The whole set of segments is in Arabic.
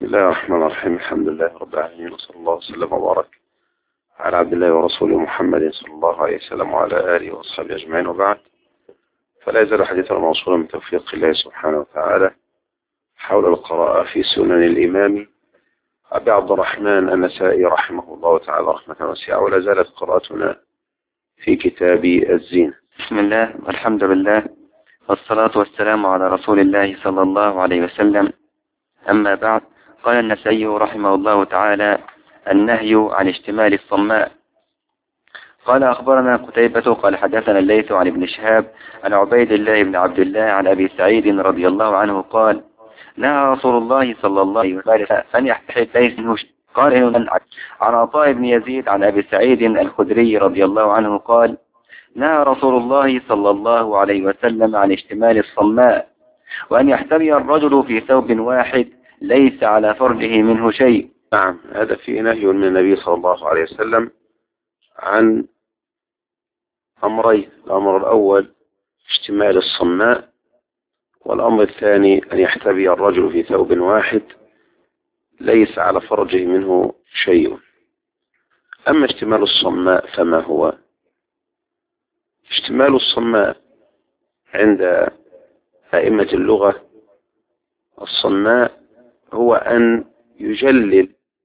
الله الرحمن الرحيم. الحمد لله رب العالمين، وصلى الله وسلم وبارك على عبد الله ورسوله محمد صلى الله عليه وسلم وعلى آله وأصحابه أجمعين، وبعد. فلا يزال حديثنا موصولا من توفيق الله سبحانه وتعالى حول القراءة في سنن الإمام أبي عبد الرحمن النسائي رحمه الله تعالى رحمة واسعة. ولا زالت قراءتنا في كتاب الزينة. بسم الله والحمد لله والصلاة والسلام على رسول الله صلى الله عليه وسلم. أما بعد، قال النسائي رحمه الله تعالى: النهي عن اشتمال الصماء. قال: أخبرنا قتيبة قال حدثنا الليث عن ابن شهاب عن عبيد الله بن عبد الله عن أبي سعيد رضي الله عنه قال: نهى رسول الله صلى الله عليه وسلم أن يحتحل ليس منه. قال: عن عطاء بن يزيد عن أبي سعيد الخدري رضي الله عنه قال: نهى رسول الله صلى الله عليه وسلم عن اشتمال الصماء، وأن يحتمي الرجل في ثوب واحد ليس على فرجه منه شيء. نعم، هذا فيه نهي من النبي صلى الله عليه وسلم عن أمرين: الأمر الأول اشتمال الصماء، والأمر الثاني أن يحتبي الرجل في ثوب واحد ليس على فرجه منه شيء. أما اشتمال الصماء فما هو؟ اشتمال الصماء عند أئمة اللغة الصماء هو أن يجلل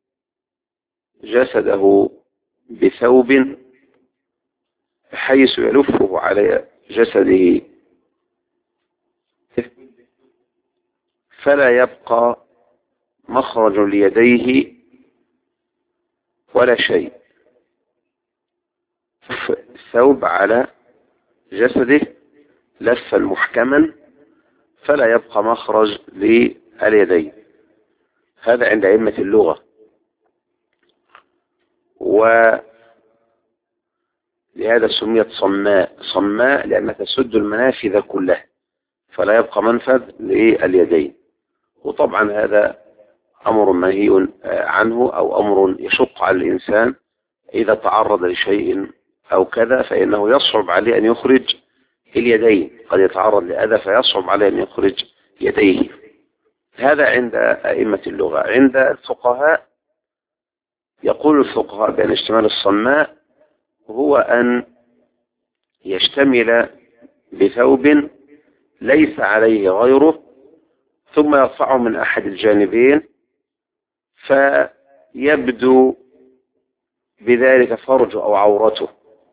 جسده بثوب بحيث يلفه على جسده فلا يبقى مخرج ليديه ولا شيء. الثوب على جسده لفا محكما فلا يبقى مخرج لليدين. هذا عند أئمة اللغة. ولهذا سميت صماء لأنها تسد المنافذ كلها فلا يبقى منفذ لليدين. وطبعا هذا أمر منهي عنه، أو أمر يشق على الإنسان إذا تعرض لشيء أو كذا، فإنه يصعب عليه أن يخرج اليدين. قد يتعرض لأذى فيصعب عليه أن يخرج يديه. هذا عند أئمة اللغة. عند الفقهاء يقول الفقهاء بأن اشتمال الصماء هو أن يشتمل بثوب ليس عليه غيره ثم يرفعه من أحد الجانبين فيبدو بذلك فرجه أو عورته.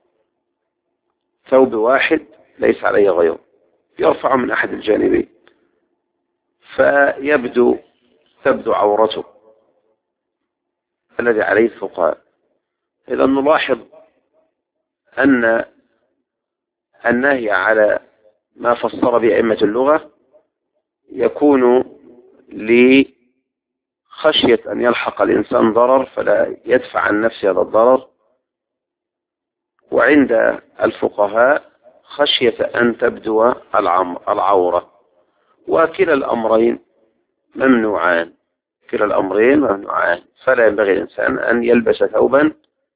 ثوب واحد ليس عليه غيره يرفعه من أحد الجانبين تبدو عورته الذي عليه الفقهاء. إذا نلاحظ أن النهي على ما فسر به أئمة اللغة يكون لخشية أن يلحق الإنسان ضرر فلا يدفع عن نفسه هذا الضرر، وعند الفقهاء خشية أن تبدو العورة. وكلا الأمرين ممنوعان. فلا ينبغي الإنسان أن يلبس ثوبا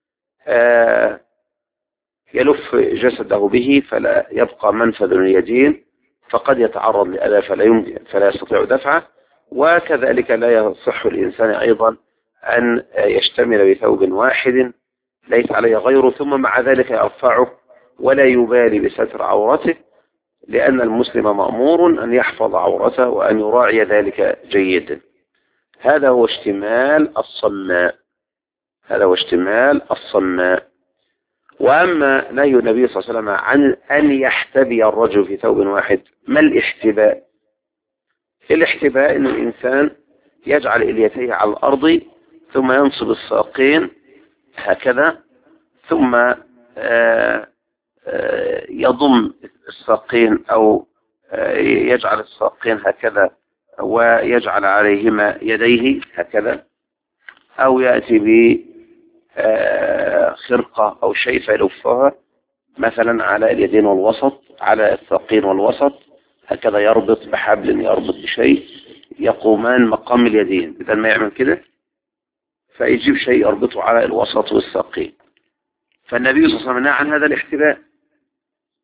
يلف جسده به فلا يبقى منفذ اليدين، فقد يتعرض لأذى فلا يستطيع دفعه. وكذلك لا يصح الإنسان أيضا أن يشتمل بثوب واحد ليس عليه غيره ثم مع ذلك يرفعه ولا يبالي بستر عورته، لأن المسلم مأمور أن يحفظ عورته وأن يراعي ذلك جيدا. هذا هو اشتمال الصماء. وأما نهي النبي صلى الله عليه وسلم عن أن يحتبي الرجل في ثوب واحد، ما الاحتباء؟ الاحتباء أن الإنسان يجعل إليتيه على الأرض ثم ينصب الساقين هكذا، ثم يضم الساقين أو يجعل الساقين هكذا ويجعل عليهما يديه هكذا، أو يأتي بخرقة أو شيء فيلفها مثلا على اليدين والوسط، على الساقين والوسط هكذا، يربط بحبل، يربط بشيء، يقومان مقام اليدين. بدل ما يعمل كده فيجيب شيء يربطه على الوسط والساقين. فالنبي صلى الله عليه وسلم نهى عن هذا الاحتباء،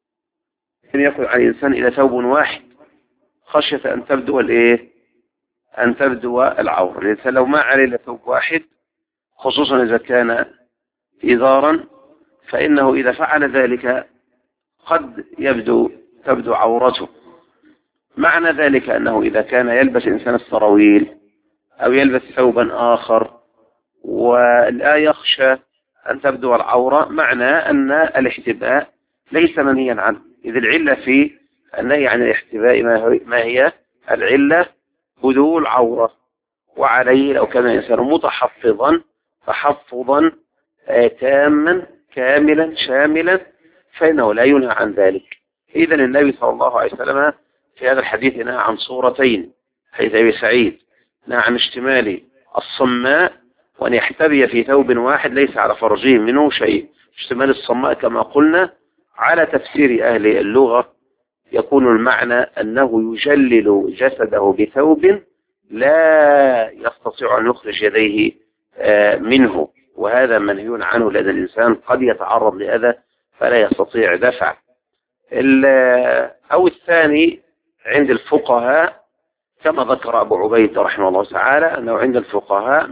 أن يقول عن الإنسان إلى ثوب واحد خشية أن تبدو أن تبدو العورة. الإنسان لو ما عليه إلا ثوب واحد، خصوصا إذا كان إزارا، فإنه إذا فعل ذلك قد تبدو عورته. معنى ذلك أنه إذا كان يلبس إنسان السراويل أو يلبس ثوبا آخر ولا يخشى أن تبدو العورة، معنى أن الاحتباء ليس منهيا عنه، إذ العلة في النهي عن الاحتباء ما هي العلة؟ بدو العورة. وعليه لو كان الإنسان متحفظا تحفظا تاما كاملا شاملا فإنه لا ينهى عن ذلك. إذن النبي صلى الله عليه وسلم في هذا الحديث نهى عن صورتين، حيث أبي سعيد نهى عن اشتمال الصماء وأن يحتبي في ثوب واحد ليس على فرجه منه شيء. اشتمال الصماء كما قلنا على تفسير أهل اللغة يكون المعنى أنه يجلل جسده بثوب لا يستطيع أن يخرج يديه منه، وهذا منهي عنه لأن الإنسان قد يتعرض لأذى فلا يستطيع دفعه. أو الثاني عند الفقهاء كما ذكر أبو عبيد رحمه الله تعالى أنه عند الفقهاء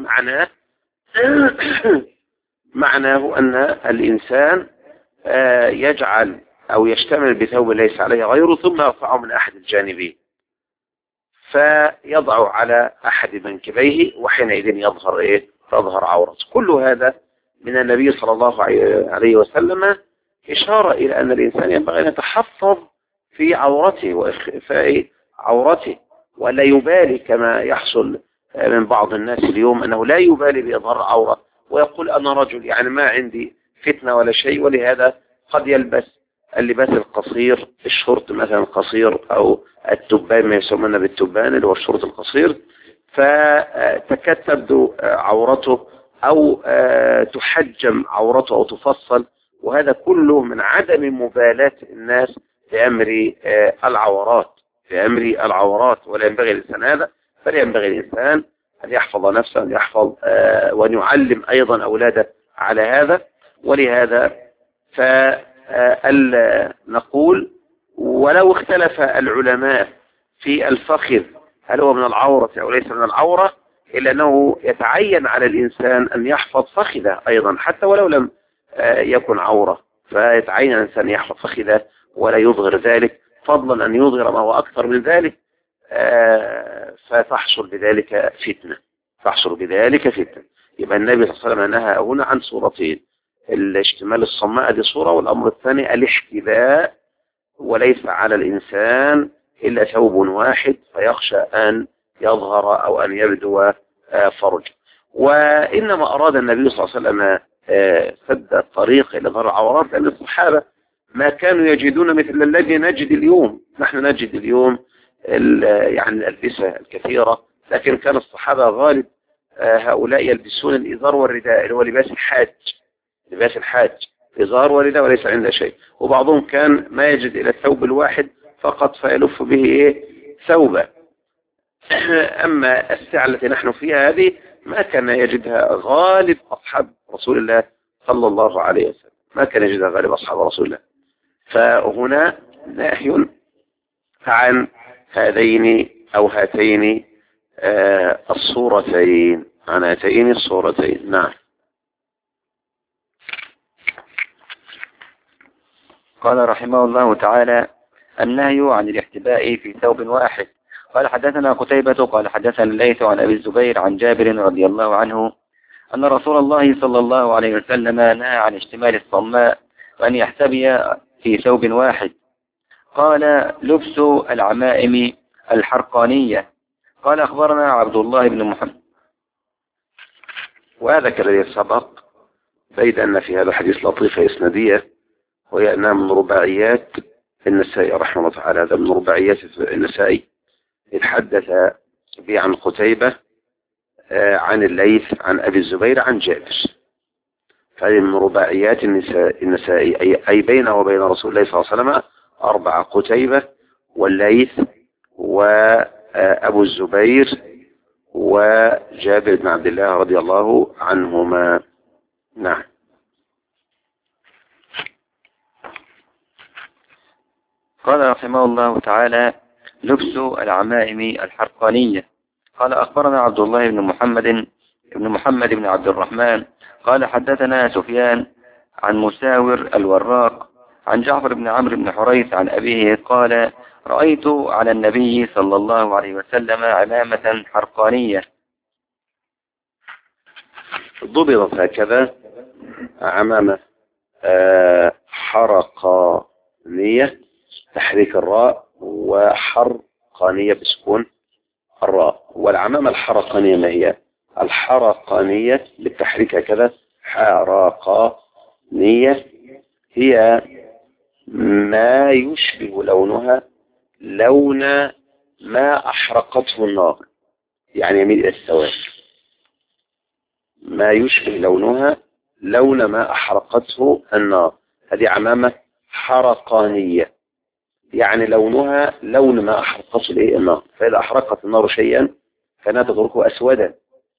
معناه أن الإنسان يجعل أو يشتمل بثوب ليس عليه غيره ثم يرفعه من أحد الجانبين فيضع على أحد منكبيه وحينئذ تظهر عورته. كل هذا من النبي صلى الله عليه وسلم إشارة إلى أن الإنسان ينبغي أن يتحفظ في عورته وإخفاء عورته، ولا يبالي كما يحصل من بعض الناس اليوم أنه لا يبالي بإظهار عورة ويقول أنا رجل يعني ما عندي فتنة ولا شيء، ولهذا قد يلبس اللباس القصير، الشورت مثلا القصير أو التبان ما يسمونه بالتبان اللي هو الشورت القصير، فتكاد تبدو عورته أو تحجم عورته أو تفصل، وهذا كله من عدم مبالاة الناس بأمر العورات ولا ينبغي الإنسان هذا، بل ينبغي الإنسان أن يحفظ نفسه أن يحفظ وأن يعلم أيضا أولاده على هذا. ولهذا نقول ولو اختلف العلماء في الفخذ هل هو من العورة أو ليس من العورة، إلا أنه يتعين على الإنسان أن يحفظ فخذه أيضا حتى ولو لم يكن عورة، فيتعين الإنسان يحفظ فخذه ولا يظهر ذلك، فضلا أن يظهر ما هو أكثر من ذلك فتحصل بذلك فتنة. يبقى النبي صلى الله عليه وسلم نهى هنا عن صورتين، الاشتمال الصماء دي صورة، والأمر الثاني الاحتباء، وليس على الإنسان إلا ثوب واحد فيخشى أن يظهر أو أن يبدو فرج. وإنما أراد النبي صلى الله عليه وسلم سد الطريق إلى ظهر العورات لأن الصحابة ما كانوا يجدون مثل الذي نجد اليوم. نحن نجد اليوم يعني الألبسة الكثيرة، لكن كان الصحابة غالب هؤلاء يلبسون الإزار والرداء اللي هو لباس الحاج إزار ورداء وليس عنده شيء، وبعضهم كان ما يجد إلى الثوب الواحد فقط فيلف به ثوبا. أما الساعة التي نحن فيها هذه ما كان يجدها غالب أصحاب رسول الله صلى الله عليه وسلم، ما كان يجدها غالب أصحاب رسول الله. فهنا نهي عن هذين أو هاتين الصورتين، عن هاتين الصورتين. نعم. قال رحمه الله تعالى: النهي عن الاحتباء في ثوب واحد. قال حدثنا قتيبة قال حدثنا الليث عن أبي الزبير عن جابر رضي الله عنه أن رسول الله صلى الله عليه وسلم نهى عن اشتمال الصماء وأن يحتبي في ثوب واحد. قال: لبس العمائم الحرقانية. قال: أخبرنا عبد الله بن محمد. وهذا كالذي سبق، بيد أن في هذا الحديث لطيفة إسنادية، وهي أنها من رباعيات النسائي رحمه الله تعالى. هذا من رباعيات النسائي، إذ حدث به عن قتيبة عن الليث عن أبي الزبير عن جابر، فهذه من رباعيات النسائي، أي بينه وبين رسول الله صلى الله عليه وسلم 4: قتيبة والليث وأبو الزبير وجابر بن عبد الله رضي الله عنهما. نعم. قال رحمه الله تعالى: لبس العمائم الحرقانية. قال أخبرنا عبد الله بن محمد بن عبد الرحمن قال حدثنا سفيان عن مساور الوراق عن جعفر بن عمرو بن حريث عن أبيه قال رأيت على النبي صلى الله عليه وسلم عمامة حرقانية. ضبطت هكذا عمامة حرقانية تحريك الراء، وحرقانية بسكون الراء. والعمامة الحرقانية ما هي؟ الحرقانية بالتحريك هكذا حرقانية هي ما يشبه لونها لون ما أحرقته النار، يعني يميل إلى السواد. ما يشبه لونها لون ما أحرقته النار، هذه عمامة حرقانية، يعني لونها لون ما أحرقته النار. فإذا أحرقت النار شيئا فإنها تتركه أسودا.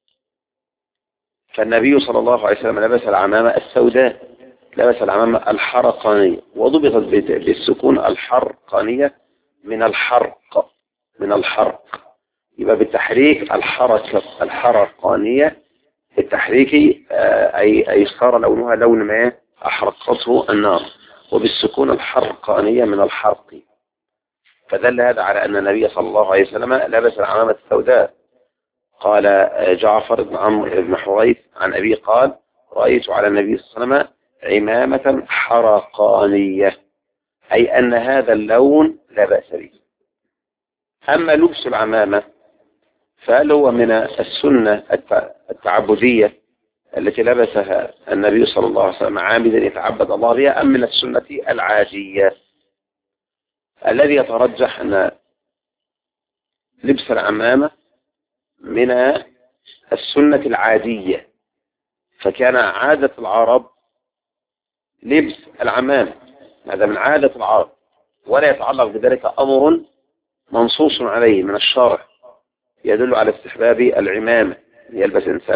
فالنبي صلى الله عليه وسلم لبس العمامة السوداء، لبس العمامة الحرقانية، وضبطت بالسكون الحرقانية من الحرق، من الحرق. يبقى بالتحريك الحرقانية التحريكي أي صار لونها لون ما أحرقته النار، وبالسكون الحرقانية من الحرق. فدل هذا على أن النبي صلى الله عليه وسلم لبس العمامة السوداء. قال جعفر بن عمرو بن حريث عن أبي قال رأيت على النبي صلى الله عليه وسلم عمامة حرقانية، أي أن هذا اللون لا بأس به. أما لبس العمامة فهل هو من السنة التعبدية التي لبسها النبي صلى الله عليه وسلم عامدا يتعبد الله بها، أم من السنة العادية؟ الذي يترجح أن لبس العمامة من السنة العادية، فكان عادة العرب لبس العمامة، هذا من عادة العرب، ولا يتعلق بذلك أمر منصوص عليه من الشرع يدل على استحباب العمامة، يلبس إنسان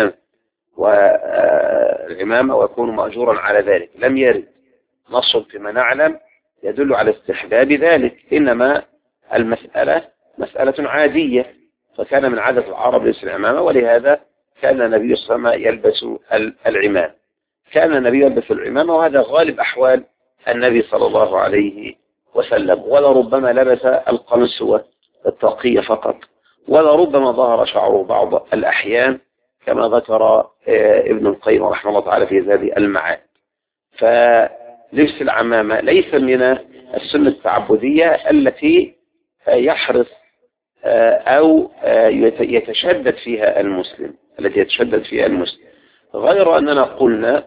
العمامة ويكون مأجورا على ذلك. لم يرد نص فيما نعلم يدل على استحباب ذلك، إنما المسألة مسألة عادية، فكان من عادة العرب لبس العمامة، ولهذا كان النبي صلى الله عليه وسلم يلبس العمامة. كان النبي يلبس العمامة، وهذا غالب أحوال النبي صلى الله عليه وسلم. ولربما لبس القميص والتقية فقط، ولربما ظهر شعره بعض الأحيان كما ذكر ابن القيم رحمه الله تعالى في هذه المعاد. فلبس العمامة ليس من السنة التعبدية التي يحرص أو يتشدد فيها المسلم، غير أننا قلنا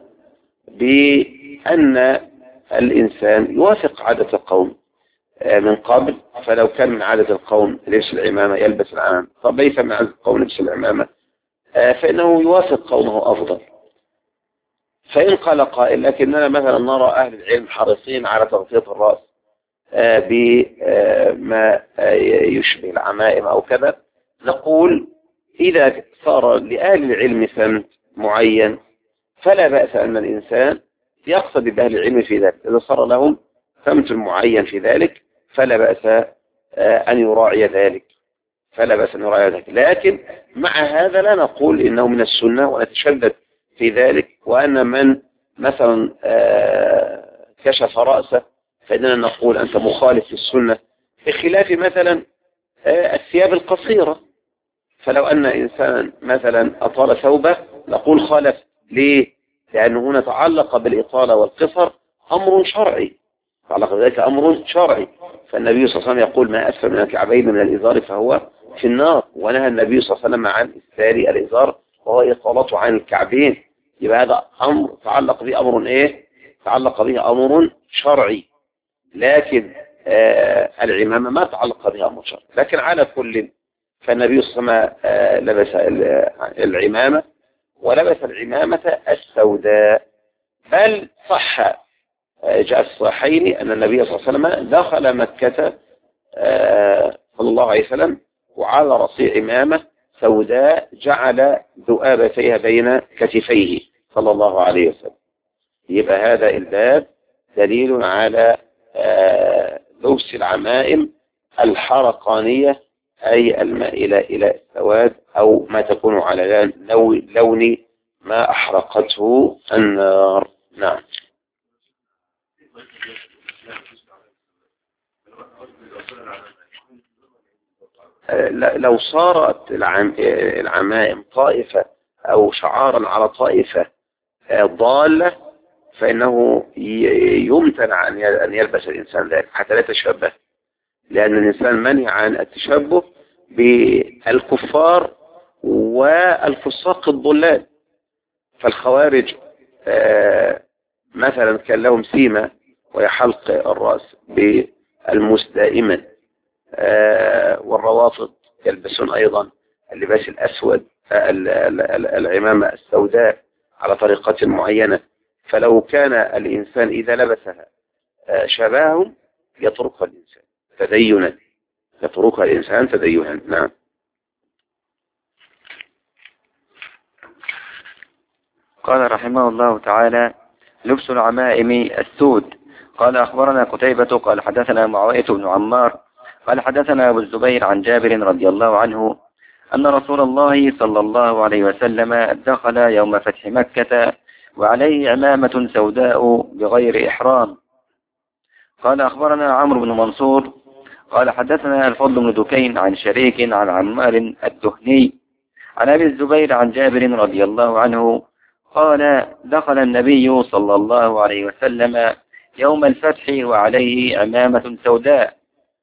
بأن الإنسان يوافق عادة القوم من قبل. فلو كان من عادة القوم لبس العمامة يلبس العمامة، طب ليس من عادة القوم لبس العمامة فإنه يوافق قومه أفضل. فإن قال قائل لكننا مثلا نرى أهل العلم حريصين على تغطية الرأس بما يشبه العمائم أو كذا، نقول إذا صار لأهل العلم سمت معين فلا بأس أن الإنسان يقصد بأهل العلم في ذلك. إذا صار لهم سمت معين في ذلك فلا بأس أن يراعي ذلك، لكن مع هذا لا نقول إنه من السنة ونتشدد في ذلك، وأن من مثلا كشف رأسه فإننا نقول أنت مخالف للسنة، بخلاف مثلا الثياب القصيرة. فلو أن إنسان مثلا أطال ثوبه نقول خالف. ليه؟ لأنه هنا تعلق بالإطالة والقصر أمر شرعي، تعلق بذلك أمر شرعي. فالنبي صلى الله عليه وسلم يقول ما أسفل من الكعبين من الإزار فهو في النار، ونهى النبي صلى الله عليه وسلم عن إسفال الإزار وهو إطالته عن الكعبين. يبقى هذا أمر تعلق به أمر إيه؟ تعلق به أمر شرعي، لكن العمامة ما تعلق بها أمر شرعي. لكن على كل فالنبي صلى الله عليه وسلم لبس العمامة، ولبس العمامة السوداء. بل صح جاء الصحيحين أن النبي صلى الله عليه وسلم دخل مكة صلى الله عليه وسلم وعلى رأسه عمامة سوداء جعل ذؤابتيها بين كتفيه صلى الله عليه وسلم. يبقى هذا الباب دليل على لبس العمائم الحرقانية أي المائلة إلى السواد أو ما تكون على لون ما أحرقته النار. نعم. لو صارت العمائم طائفة أو شعارا على طائفة ضالة فإنه يمتنع أن يلبس الإنسان ذلك حتى لا يتشبه، لأن الإنسان منع عن التشبه بالكفار والفساق الضلال. فالخوارج مثلا كان لهم سيمة وهي حلق الرأس بالموس دائما، والروافض يلبسون أيضا اللباس الأسود، العمامة السوداء على طريقة معينة. فلو كان الإنسان إذا لبسها شبههم يتركها الإنسان تدينا، يتركها الإنسان تدينا. نعم. قال رحمه الله تعالى: لبس العمائم السود. قال أخبرنا قتيبة قال حدثنا معاوية بن عمار قال حدثنا أبو الزبير عن جابر رضي الله عنه أن رسول الله صلى الله عليه وسلم دخل يوم فتح مكة وعليه عمامة سوداء بغير إحرام. قال أخبرنا عمرو بن منصور قال حدثنا الفضل بن دكين عن شريك عن عمار الدهني عن أبي الزبير عن جابر رضي الله عنه قال: دخل النبي صلى الله عليه وسلم يوم الفتح وعليه عمامة سوداء.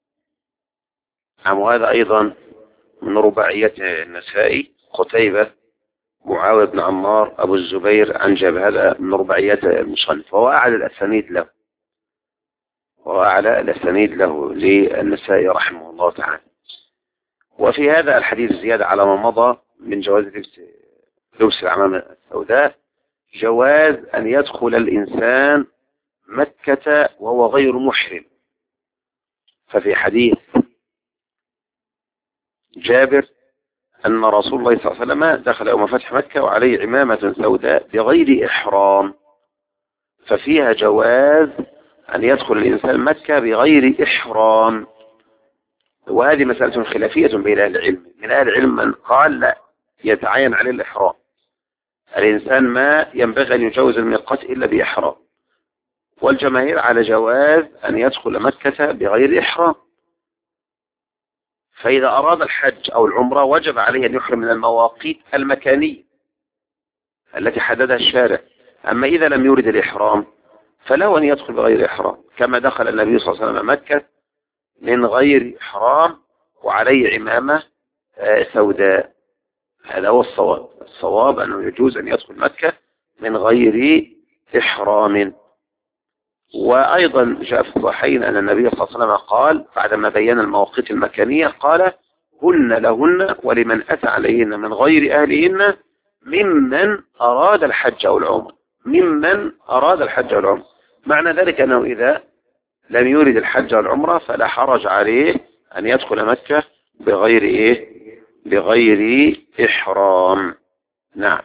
وهذا أيضا من رباعية النسائي، قتيبة معاوية بن عمار أبو الزبير عن جابر، هذا من رباعيات المصنف، وهو أعلى الأسانيد له للنسائي رحمه الله تعالى. وفي هذا الحديث زيادة على ما مضى من جواز لبس العمامة السوداء، جواز أن يدخل الإنسان مكة وهو غير محرم. ففي حديث جابر أن رسول الله صلى الله عليه وسلم دخل يوم فتح مكة وعليه عمامة سوداء بغير إحرام، ففيها جواز أن يدخل الإنسان مكة بغير إحرام. وهذه مسألة خلافية بين أهل العلم. من أهل العلم من قال لا، يتعين عليه الإحرام، الإنسان ما ينبغي أن يجوز الميقات إلا بإحرام. والجماهير على جواز أن يدخل مكة بغير إحرام. فإذا أراد الحج أو العمرة وجب عليه أن يحرم من المواقيت المكانية التي حددها الشارع. أما إذا لم يرد الإحرام فله أن يدخل بغير إحرام، كما دخل النبي صلى الله عليه وسلم مكة من غير إحرام وعليه عمامة سوداء. هذا هو الصواب أنه يجوز أن يدخل مكة من غير إحرام. وأيضا جاء في الصحيحين أن النبي صلى الله عليه وسلم قال بعدما بين المواقيت المكانية قال: هن لهن ولمن أتى عليهن من غير أهلهن ممن أراد الحج أو العمرة. ممن أراد الحج أو العمرة، معنى ذلك أنه إذا لم يرد الحج أو العمرة فلا حرج عليه أن يدخل مكة بغير إحرام. نعم.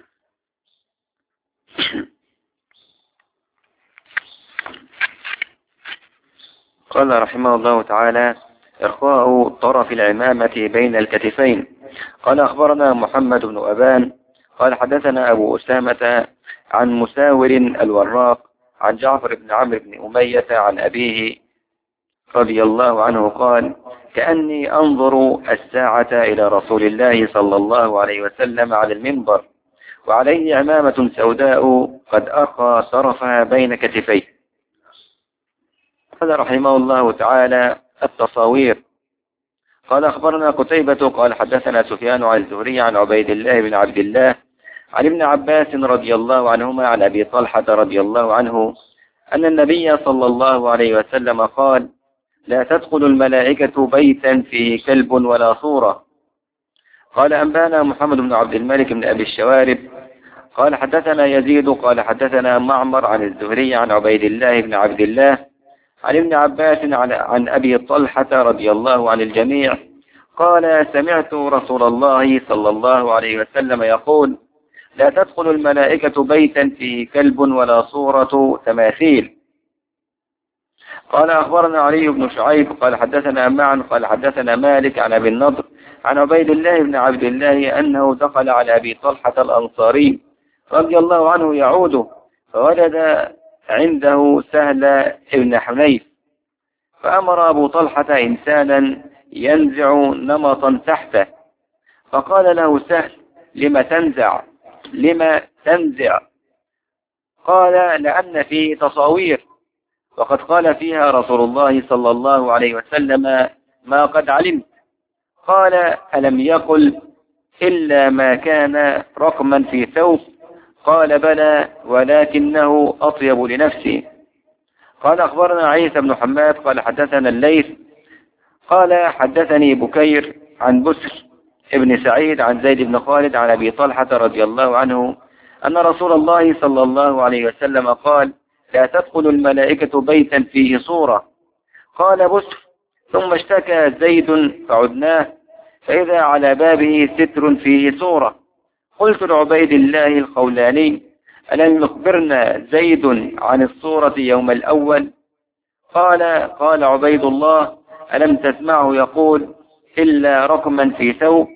قال رحمه الله تعالى: إرخاء طرف العمامة بين الكتفين. قال أخبرنا محمد بن أبان قال حدثنا أبو أسامة عن مساور الوراق عن جعفر بن عمرو بن أمية عن أبيه رضي الله عنه قال: كأني أنظر الساعة إلى رسول الله صلى الله عليه وسلم على المنبر وعليه عمامة سوداء قد أرخى طرفها بين كتفيه. قال رحمه الله تعالى: التصاوير. قال أخبرنا قتيبة قال حدثنا سفيان عن الزهري عن عبيد الله بن عبد الله عن ابن عباس رضي الله عنهما عن أبي طلحة رضي الله عنه أن النبي صلى الله عليه وسلم قال: لا تدخل الملائكة بيتا فيه كلب ولا صورة. قال أنبانا محمد بن عبد الملك بن أبي الشوارب قال حدثنا يزيد قال حدثنا معمر عن الزهري عن عبيد الله بن عبد الله عن ابن عباس عن أبي طلحة رضي الله عن الجميع قال: سمعت رسول الله صلى الله عليه وسلم يقول: لا تدخل الملائكة بيتا فيه كلب ولا صورة تماثيل. قال أخبرنا علي بن شعيب قال حدثنا معا قال حدثنا مالك عن أبي النضر عن عبيد الله بن عبد الله أنه دخل على أبي طلحة الأنصاري رضي الله عنه يعوده، فوجد عنده سهل بن حنيف، فأمر أبو طلحة إنسانا ينزع نمطا تحته، فقال له سهل: لم تنزع؟ قال: لأن فيه تصاوير، وقد قال فيها رسول الله صلى الله عليه وسلم ما قد علمت. قال: ألم يقل إلا ما كان رقما في ثوب؟ قال: بلى، ولكنه أطيب لنفسي. قال أخبرنا عيسى بن حماد قال حدثنا الليث قال حدثني بكير عن بسر ابن سعيد عن زيد بن خالد عن أبي طلحة رضي الله عنه أن رسول الله صلى الله عليه وسلم قال: لا تدخل الملائكة بيتا فيه صورة. قال بسر: ثم اشتكى زيد فعدناه، فإذا على بابه ستر فيه صورة. قلت لعبيد الله الخولاني: ألم يخبرنا زيد عن الصورة يوم الأول؟ قال عبيد الله: ألم تسمعه يقول إلا رقما في ثوب؟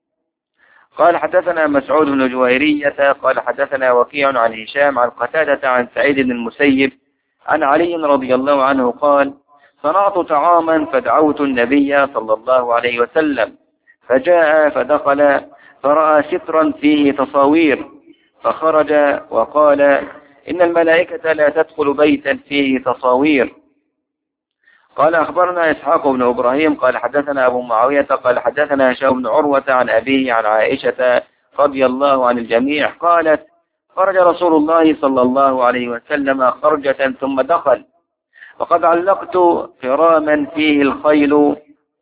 قال حدثنا مسعود بن جويرية قال حدثنا وكيع عن هشام عن قتادة عن سعيد بن المسيب عن علي رضي الله عنه قال: صنعت طعاما فدعوت النبي صلى الله عليه وسلم، فجاء فدخل فرأى سترا فيه تصاوير، فخرج وقال: إن الملائكة لا تدخل بيتا فيه تصاوير. قال أخبرنا إسحاق بن إبراهيم قال حدثنا أبو معاوية قال حدثنا هشام بن عروة عن أبيه عن عائشة رضي الله عن الجميع قالت: خرج رسول الله صلى الله عليه وسلم خرجة ثم دخل، وقد علقت قراما فيه الخيل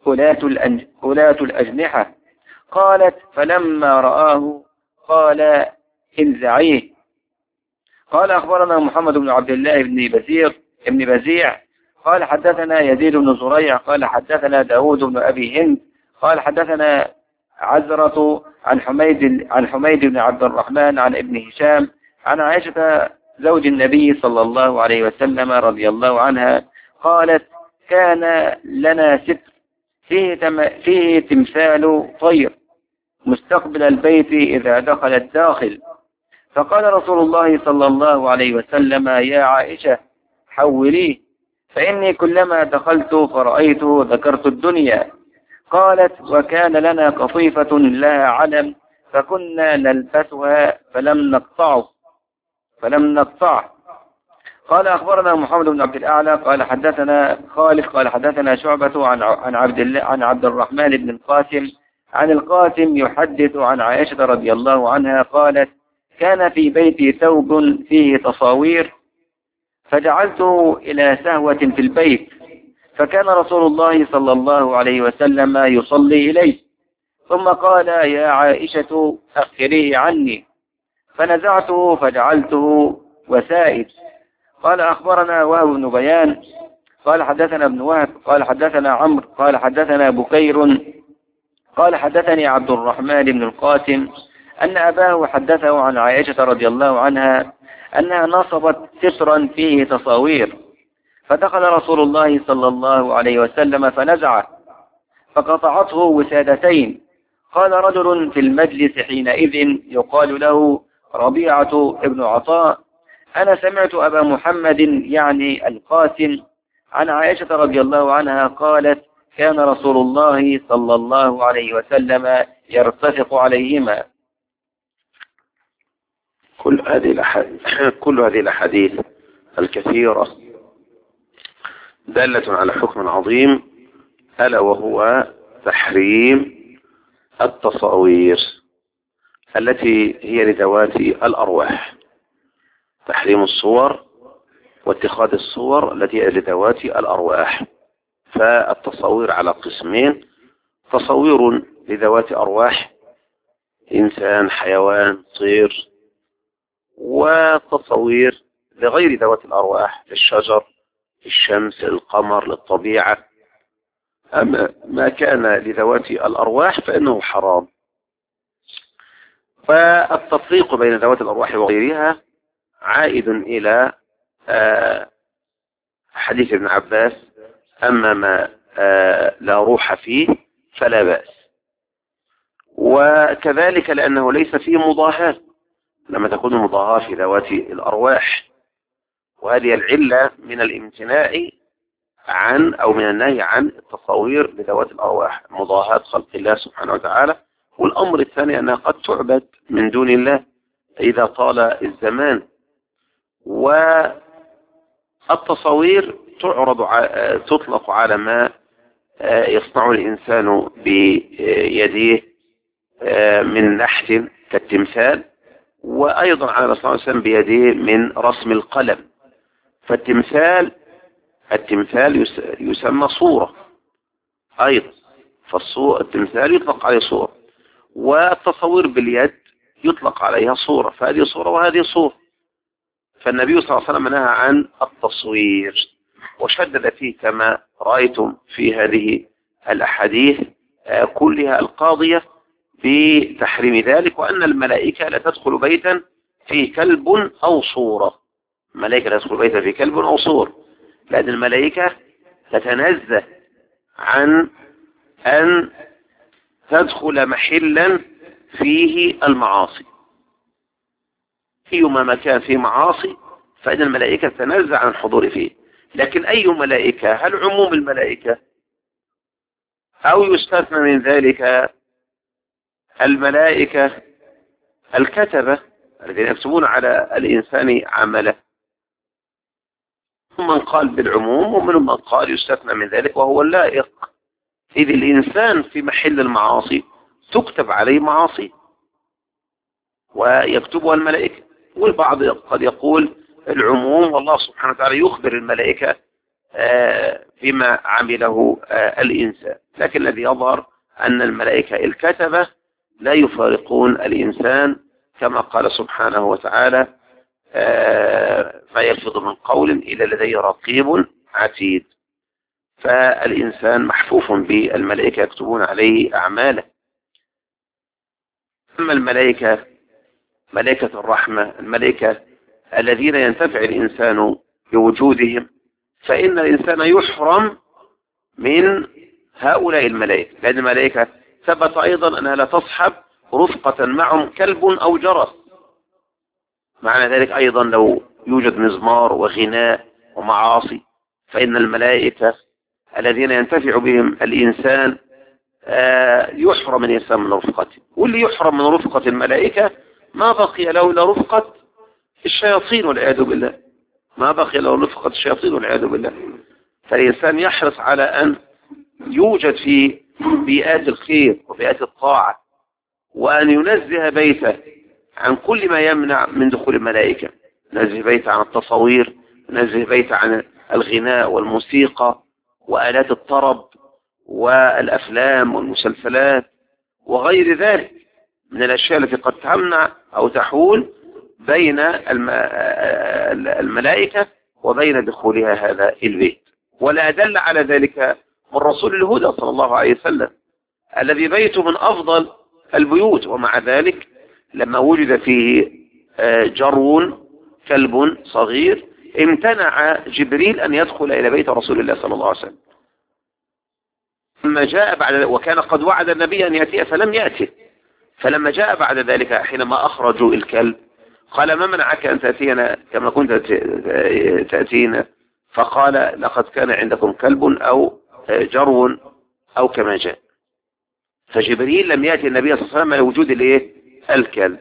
كلاة الأجنحة. قالت: فلما رآه قال: انزعيه. قال أخبرنا محمد بن عبد الله بن بزيع قال حدثنا يزيد بن زريع قال حدثنا داود بن أبي هند قال حدثنا عزرة عن حميد بن عبد الرحمن عن ابن هشام عن عائشة زوج النبي صلى الله عليه وسلم رضي الله عنها قالت: كان لنا ستر فيه تمثال طير مستقبل البيت إذا دخل الداخل، فقال رسول الله صلى الله عليه وسلم: يا عائشة حوليه، فإني كلما دخلت فرأيته ذكرت الدنيا. قالت: وكان لنا قطيفة لها علم فكنا نلبسها فلم نقطعه. قال أخبرنا محمد بن عبد الأعلى قال حدثنا خالد قال حدثنا شعبة عن عبد الرحمن بن القاسم عن القاسم يحدث عن عائشة رضي الله عنها قالت: كان في بيتي ثوب فيه تصاوير فجعلته إلى سهوة في البيت، فكان رسول الله صلى الله عليه وسلم يصلي إليه، ثم قال: يا عائشة أخريه عني، فنزعته فجعلته وسائد. قال أخبرنا وهب بن بيان قال حدثنا ابن وهب قال حدثنا عمرو قال حدثنا بكير قال حدثني عبد الرحمن بن القاسم أن أباه حدثه عن عائشة رضي الله عنها أنها نصبت سترا فيه تصاوير، فدخل رسول الله صلى الله عليه وسلم فنزعه فقطعته وسادتين. قال رجل في المجلس حينئذ يقال له ربيعة ابن عطاء: أنا سمعت أبا محمد يعني القاسم عن عائشة رضي الله عنها قالت: كان رسول الله صلى الله عليه وسلم يرتفق عليهما. كل هذه الأحاديث الكثيرة دالة على حكم عظيم، ألا وهو تحريم التصاوير التي هي لذوات الأرواح، تحريم الصور واتخاذ الصور التي هي لذوات الأرواح. فالتصاوير على قسمين: تصوير لذوات أرواح إنسان حيوان طير، وتصوير لغير ذوات الأرواح للشجر للشمس للقمر للطبيعة. أما ما كان لذوات الأرواح فإنه حرام. فالتفريق بين ذوات الأرواح وغيرها عائد إلى حديث ابن عباس: أما ما لا روح فيه فلا بأس. وكذلك لأنه ليس فيه مضاهاة، لما تكون المضاهاة في ذوات الأرواح، وهذه العلة من الامتناع عن أو من النهي عن التصوير بذوات الأرواح، مضاهاة خلق الله سبحانه وتعالى. والأمر الثاني أنها قد تعبد من دون الله إذا طال الزمان. والتصوير تطلق على ما يصنع الإنسان بيديه من نحت كالتمثال، وأيضا على صلى الله عليه وسلم بيديه من رسم القلم. فالتمثال يسمى صورة أيضا، فالتمثال يطلق عليه صورة، والتصوير باليد يطلق عليها صورة، فهذه صورة وهذه صورة. فالنبي صلى الله عليه وسلم نهى عن التصوير وشدد فيه كما رأيتم في هذه الأحاديث كلها القاضية بتحريم ذلك، وأن الملائكة لا تدخل بيتا فيه كلب أو صورة. الملائكة لا تدخل بيتا فيه كلب أو صورة، لأن الملائكة تتنزه عن أن تدخل محلا فيه المعاصي. أيما مكان فيه معاصي فإن الملائكة تتنزه عن الحضور فيه. لكن أي ملائكة؟ هل عموم الملائكة أو يستثنى من ذلك الملائكة الكتبة الذين يكتبون على الإنسان عمله؟ من قال بالعموم ومنهم من قال يستثنى من ذلك وهو اللائق، إذ الإنسان في محل المعاصي تكتب عليه معاصي ويكتبها الملائكة. والبعض قد يقول العموم، والله سبحانه وتعالى يخبر الملائكة بما عمله الإنسان. لكن الذي يظهر أن الملائكة الكتبة لا يفارقون الإنسان، كما قال سبحانه وتعالى: ما يلفظ من قول إلا لديه رقيب عتيد. فالإنسان محفوف بالملائكة يكتبون عليه أعماله. أما الملائكة ملائكة الرحمة، الملائكة الذين ينتفع الإنسان بوجودهم، فإن الإنسان يحرم من هؤلاء الملائكة، لأن الملائكة ثبت أيضا أنها لا تصحب رفقة معهم كلب أو جرس. معنى ذلك أيضا لو يوجد مزمار وغناء ومعاصي فإن الملائكة الذين ينتفع بهم الإنسان يحرم الإنسان من رفقته. واللي يحرم من رفقة الملائكة ما بقي له إلا رفقة الشياطين والعياذ بالله، ما بقي له رفقة الشياطين والعياذ بالله. فالإنسان يحرص على أن يوجد في بيئات الخير وبيئات الطاعة، وأن ينزه بيته عن كل ما يمنع من دخول الملائكة. ينزه بيته عن التصوير، ينزه بيته عن الغناء والموسيقى وآلات الطرب والأفلام والمسلسلات وغير ذلك من الأشياء التي قد تمنع أو تحول بين الملائكة وبين دخولها هذا البيت. ولا أدل على ذلك من رسول الهدى صلى الله عليه وسلم الذي بيته من أفضل البيوت، ومع ذلك لما وجد فيه جرو كلب صغير امتنع جبريل أن يدخل إلى بيت رسول الله صلى الله عليه وسلم. لما جاء بعد، وكان قد وعد النبي أن يأتي فلم يأتي، فلما جاء بعد ذلك حينما أخرجوا الكلب قال: ما منعك أن تأتينا كما كنت تأتينا؟ فقال: لقد كان عندكم كلب أو جرو أو كما جاء. فجبريل لم يأتي النبي صلى الله عليه وسلم لوجود الكلب.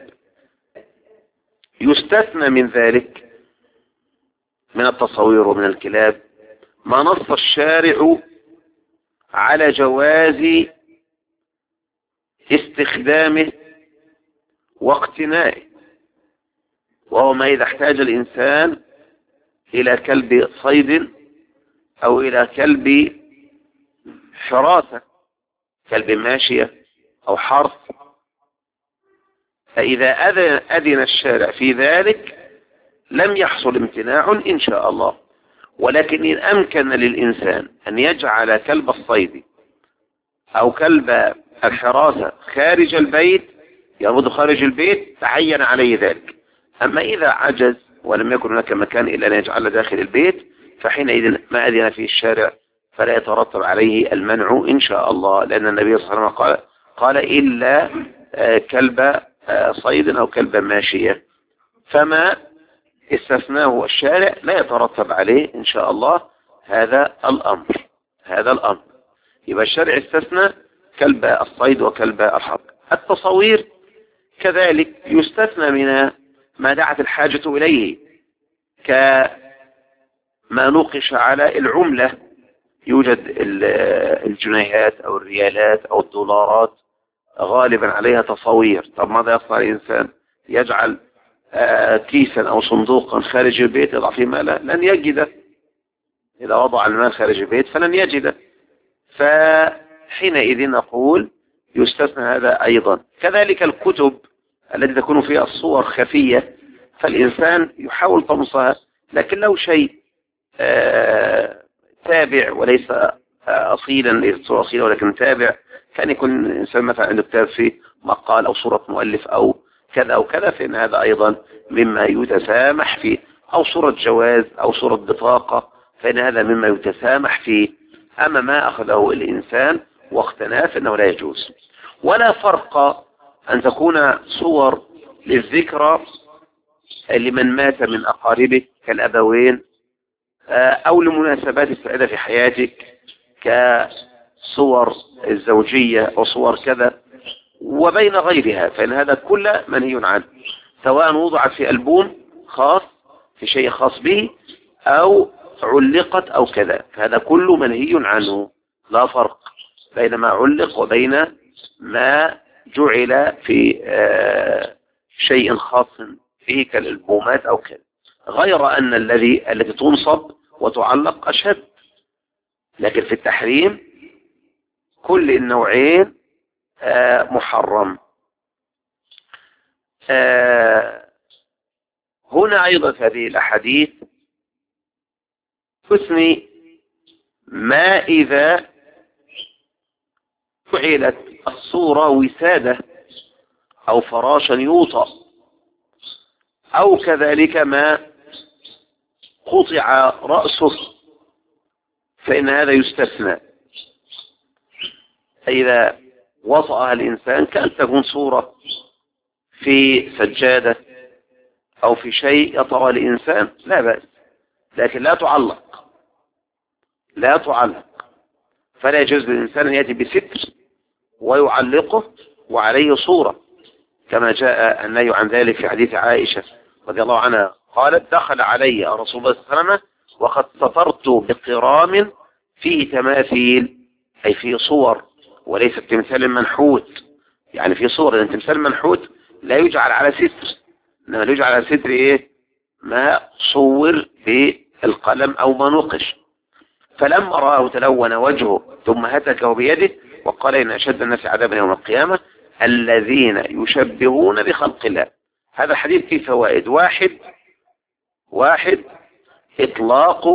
يستثنى من ذلك من التصوير ومن الكلاب ما نص الشارع على جواز استخدامه واقتنائه، وهو ما إذا احتاج الإنسان إلى كلب صيد أو إلى كلب حراسة، كلب ماشية أو حرث، فإذا أذن الشارع في ذلك لم يحصل امتناع إن شاء الله. ولكن إن أمكن للإنسان أن يجعل كلب الصيد أو كلب الحراسة خارج البيت، يربط خارج البيت، تعين عليه ذلك. أما إذا عجز ولم يكن هناك مكان إلا أن يجعل داخل البيت فحينئذ ما أذن فيه الشارع فلا يترتب عليه المنع إن شاء الله، لأن النبي صلى الله عليه وسلم قال إلا كلب صيد أو كلب ماشية، فما استثناه الشارع لا يترتب عليه إن شاء الله هذا الأمر. يبقى الشارع استثنى كلب الصيد وكلب الحرب. التصوير كذلك يستثنى من ما دعت الحاجة إليه، كما نوقش على العملة، يوجد الجنيهات أو الريالات أو الدولارات غالبا عليها تصوير. طب ماذا يصنع الإنسان؟ يجعل كيسا أو صندوقا خارج البيت يضع فيه ماله؟ لن يجده. إذا وضع المال خارج البيت فلن يجده، فحينئذ نقول يستثنى هذا أيضا. كذلك الكتب التي تكون فيها الصور خفية فالإنسان يحاول طمسها، لكن لو شيء تابع وليس أصيلا، ليس صورة أصيلة ولكن تابع، كان يكون الإنسان مثلا عنده كتاب فيه مقال أو صورة مؤلف أو كذا أو كذا، فإن هذا أيضا مما يتسامح فيه، أو صورة جواز أو صورة بطاقة، فإن هذا مما يتسامح فيه. أما ما أخذه الإنسان واقتناه فإنه لا يجوز. ولا فرق أن تكون صور للذكرى لمن مات من أقاربه كالأبوين، أو لمناسبات السعيدة في حياتك كصور الزوجية وصور كذا، وبين غيرها، فإن هذا كله منهي عنه، سواء وضعت في ألبوم خاص في شيء خاص به أو علقت أو كذا، فهذا كله منهي عنه. لا فرق بين ما علق وبين ما جعل في شيء خاص فيه كالألبومات أو كذا، غير أن التي تنصب وتعلق أشد. لكن في التحريم كل النوعين محرم. هنا أيضا في هذه الأحاديث تثني ما إذا فعلت الصورة وسادة أو فراشا يوطأ، أو كذلك ما قطع رأسه، فإن هذا يستثنى. إذا وطأها الإنسان كأن تكون صورة في سجادة أو في شيء يطأ الإنسان لا بأس، لكن لا تعلق، فلا يجوز للإنسان أن يأتي بستر ويعلقه وعليه صورة، كما جاء النهي عن ذلك في حديث عائشة رضي الله عنها قالت: دخل علي رسول الله صلى الله عليه وسلم وقد سطرت بقرام فيه تماثيل، أي فيه صور، وليس تمثال منحوت، يعني في صور. لأن تمثال منحوت لا يجعل على ستر، إنما يجعل على ستر إيه؟ ما صور بالقلم أو ما نقش. فلما رآه تلون وجهه ثم هتكه بيده وقال: إن أشد الناس عذابا يوم القيامة الذين يشبهون بخلق الله. هذا الحديث فيه فوائد. واحد إطلاق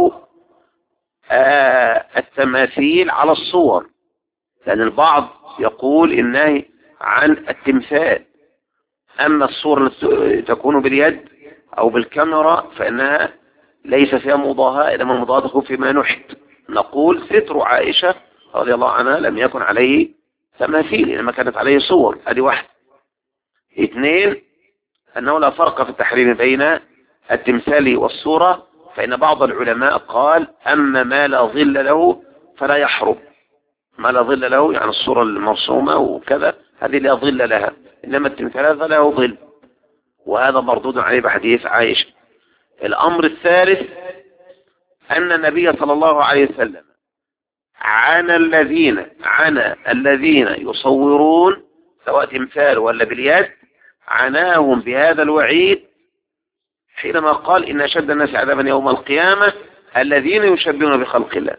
التماثيل على الصور، لأن البعض يقول النهي عن التمثال، أما الصور التي تكون باليد أو بالكاميرا فإنها ليس فيها مضاهاة، إنما المضاهاة تكون فيما نحت. نقول ستر عائشة رضي الله عنها لم يكن عليه تماثيل، إنما كانت عليه صور. هذه واحد. اثنين، أنه لا فرق في التحريم بين التمثال والصورة، فإن بعض العلماء قال: أما ما لا ظل له فلا يحرم. ما لا ظل له يعني الصورة المرسومة وكذا، هذه لا ظل لها، إنما التمثال فله ظل، وهذا مردود عليه بحديث عائشة. الأمر الثالث أن النبي صلى الله عليه وسلم عانى الذين يصورون سواء تمثال ولا باليد، عناهم بهذا الوعيد حينما قال: إن أشد الناس عذابا يوم القيامة الذين يشبهون بخلق الله.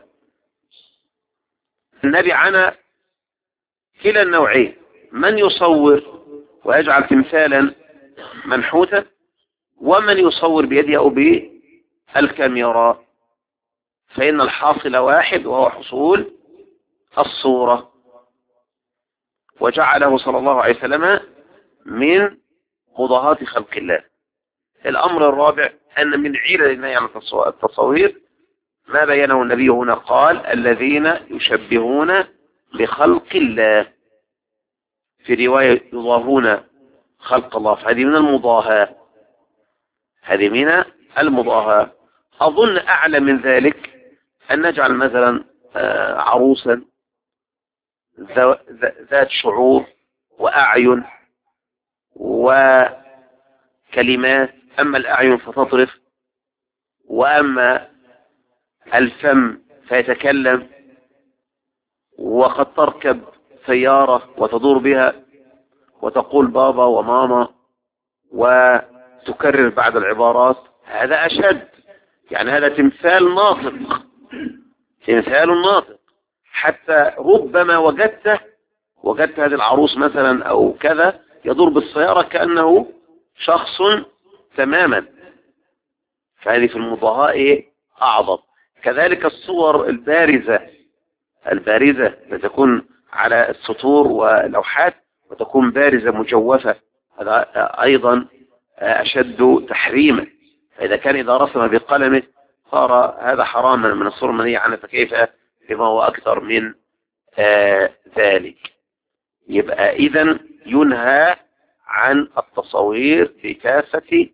النبي عانى كلا النوعين، من يصور ويجعل تمثالا منحوتا، ومن يصور بيده أو بالكاميرا، فإن الحاصل واحد وهو حصول الصورة. وجعله صلى الله عليه وسلم من مضاهاة خلق الله. الأمر الرابع أن من علل النهي عن التصوير ما بينه النبي هنا، قال الذين يشبهون بخلق الله، في رواية يضاهون خلق الله، فهذه من المضاهاة، هذه من المضاهاة. أظن أعلى من ذلك أن نجعل مثلا عروسا ذات شعور وأعين وكلمات، أما الأعين فتطرف، وأما الفم فيتكلم، وقد تركب سيارة وتدور بها وتقول بابا وماما وتكرر بعد العبارات. هذا أشد، يعني هذا تمثال ناطق، تمثال ناطق. حتى ربما وجدت هذه العروس مثلا أو كذا يدور بالسيارة كأنه شخص تماما، فهذه في المضاهاة أعظم. كذلك الصور البارزة تكون على السطور واللوحات وتكون بارزة مجوفة، هذا أيضا أشد تحريما. إذا رسم بقلمه صار هذا حراما من الصور المنهية عنها، فكيف بما هو أكثر من ذلك؟ يبقى إذن ينهى عن التصوير بكافة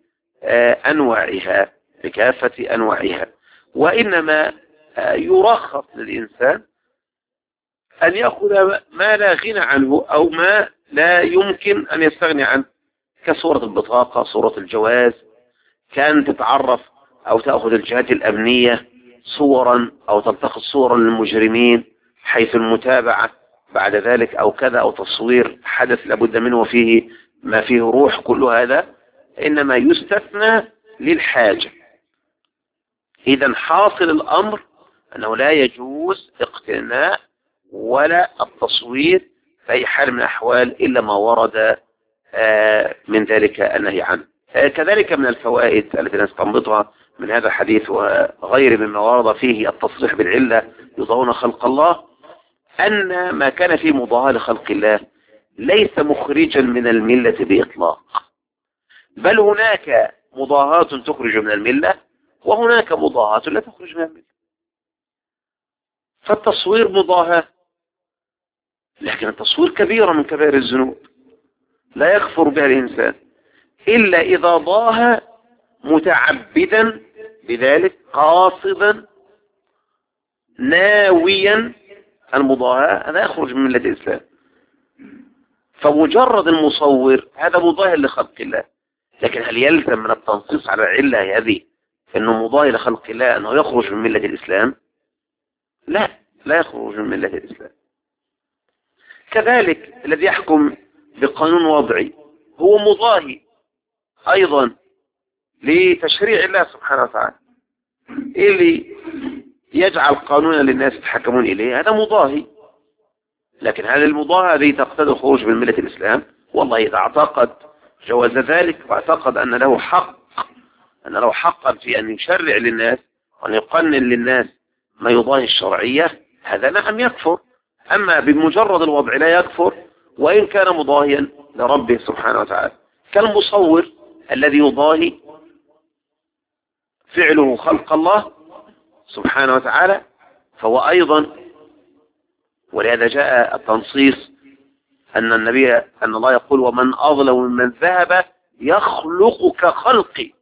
أنواعها، وإنما يرخص للإنسان أن يأخذ ما لا غنى عنه أو ما لا يمكن أن يستغني عنه، كصورة البطاقة، صورة الجواز، كان تتعرف أو تأخذ الجهات الأمنية صورا أو تلتقط صورا للمجرمين حيث المتابعة بعد ذلك أو كذا، أو تصوير حدث لابد منه وفيه ما فيه روح، كل هذا إنما يستثنى للحاجة. إذا حاصل الأمر أنه لا يجوز اقتناء ولا التصوير في أي حال من الأحوال إلا ما ورد من ذلك النهي عنه. كذلك من الفوائد التي نستنبطها من هذا الحديث وغير مما ورد فيه التصريح بالعلة يضاهون خلق الله، أن ما كان فيه مضاهاة لخلق الله ليس مخرجا من الملة بإطلاق، بل هناك مضاهاة تخرج من الملة وهناك مضاهاة لا تخرج من الملة. فالتصوير مضاهاة، لكن التصوير كبيرة من كبائر الذنوب لا يكفر بها الإنسان إلا إذا ضاها متعبدا بذلك، قاصدا ناويا المضاهاة، هذا يخرج من ملة الإسلام. فمجرد المصور هذا مضاهي لخلق الله، لكن هل يلزم من التنصيص على العلة هذه أنه مضاهي لخلق الله أنه يخرج من ملة الإسلام؟ لا يخرج من ملة الإسلام. كذلك الذي يحكم بقانون وضعي هو مضاهي أيضا لتشريع الله سبحانه وتعالى، اللي يجعل قانونا للناس يتحكمون إليه هذا مضاهي. لكن هذه المضاهاة هذه تقتضي الخروج من ملة الإسلام. والله إذا اعتقد جواز ذلك واعتقد أن له حقا في أن يشرع للناس وأن يقنن للناس ما يضاهي الشرعية، هذا نعم يكفر. أما بمجرد الوضع لا يكفر وإن كان مضاهيا لربه سبحانه وتعالى، كالمصور الذي يضاهي فعله خلق الله سبحانه وتعالى، فهو أيضا. ولهذا جاء التنصيص أن الله يقول ومن أظلم ممن ذهب يخلق كخلقي،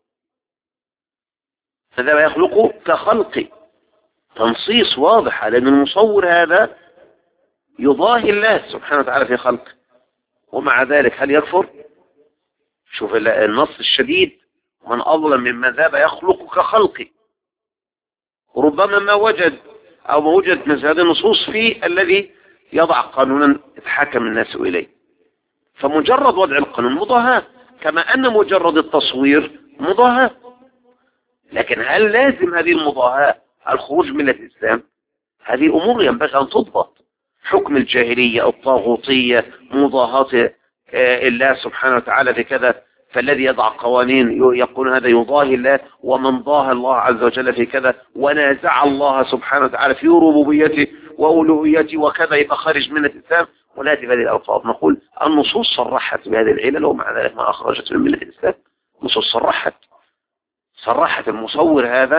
فذهب يخلق كخلقي، تنصيص واضح على أن المصور هذا يضاهي الله سبحانه وتعالى في خلقه، ومع ذلك هل يكفر؟ شوف النص الشديد، من أظلم ممن ذهب يخلق كخلقي. ربما ما وجد مثل هذه النصوص في الذي يضع قانونا يتحكم الناس إليه. فمجرد وضع القانون مضاهاة، كما أن مجرد التصوير مضاهاة. لكن هل لازم هذه المضاهاة الخروج من الإسلام؟ هذه أمور ينبغي أن تضبط. حكم الجاهلية، الطاغوتية، مضاهاة الله سبحانه وتعالى في كذا، فالذي يضع قوانين يقول هذا يضاهي الله، ومن ضاهى الله عز وجل في كذا ونازع الله سبحانه وتعالى في ربوبيته وألوهيته وكذا، يبقى خارج من الإسلام. ونأتي بهذه الألفاظ نقول النصوص صرحت بهذه العلل، ومع ذلك ما أخرجت من ملة الإسلام. النصوص صرحت المصور هذا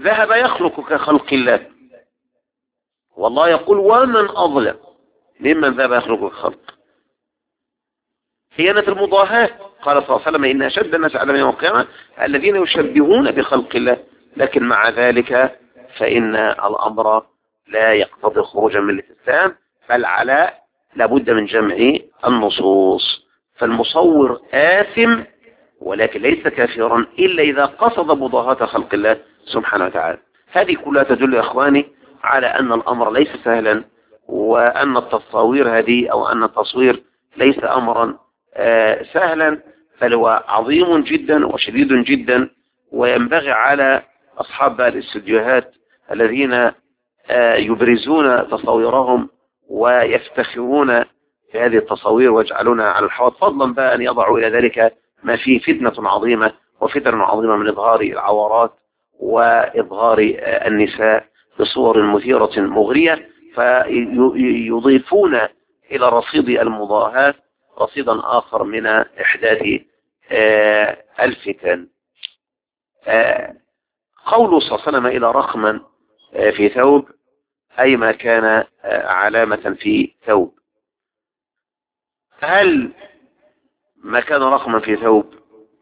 ذهب يخلق كخلق الله، والله يقول ومن أظلم ممن ذهب يخلق كخلق. خيانة المضاهاة، قال صلى الله عليه وسلم إن أشد الناس على يوم القيامة الذين يشبهون بخلق الله، لكن مع ذلك فإن الأمر لا يقتضي خروجا من الإسلام، بل على لابد من جمع النصوص. فالمصور آثم ولكن ليس كافرا إلا إذا قصد مضاهاة خلق الله سبحانه وتعالى. هذه كلها تدل يا إخواني على أن الأمر ليس سهلا، وأن التصاوير هذه أو أن التصوير ليس أمرا سهلا، بل هو عظيم جدا وشديد جدا. وينبغي على أصحاب الاستديوهات الذين يبرزون تصاويرهم ويفتخرون بهذه التصاوير ويجعلونها على الحوض، فضلا بقى أن يضعوا إلى ذلك ما فيه فتنة عظيمة وفتن عظيمة من إظهار العورات وإظهار النساء بصور مثيرة مغرية، فيضيفون إلى رصيد المضاهاة رصيدا آخر من إحداث الفتن. قوله صلى الله عليه وسلم إلى رقما في ثوب، أي ما كان علامة في ثوب. هل ما كان رقما في ثوب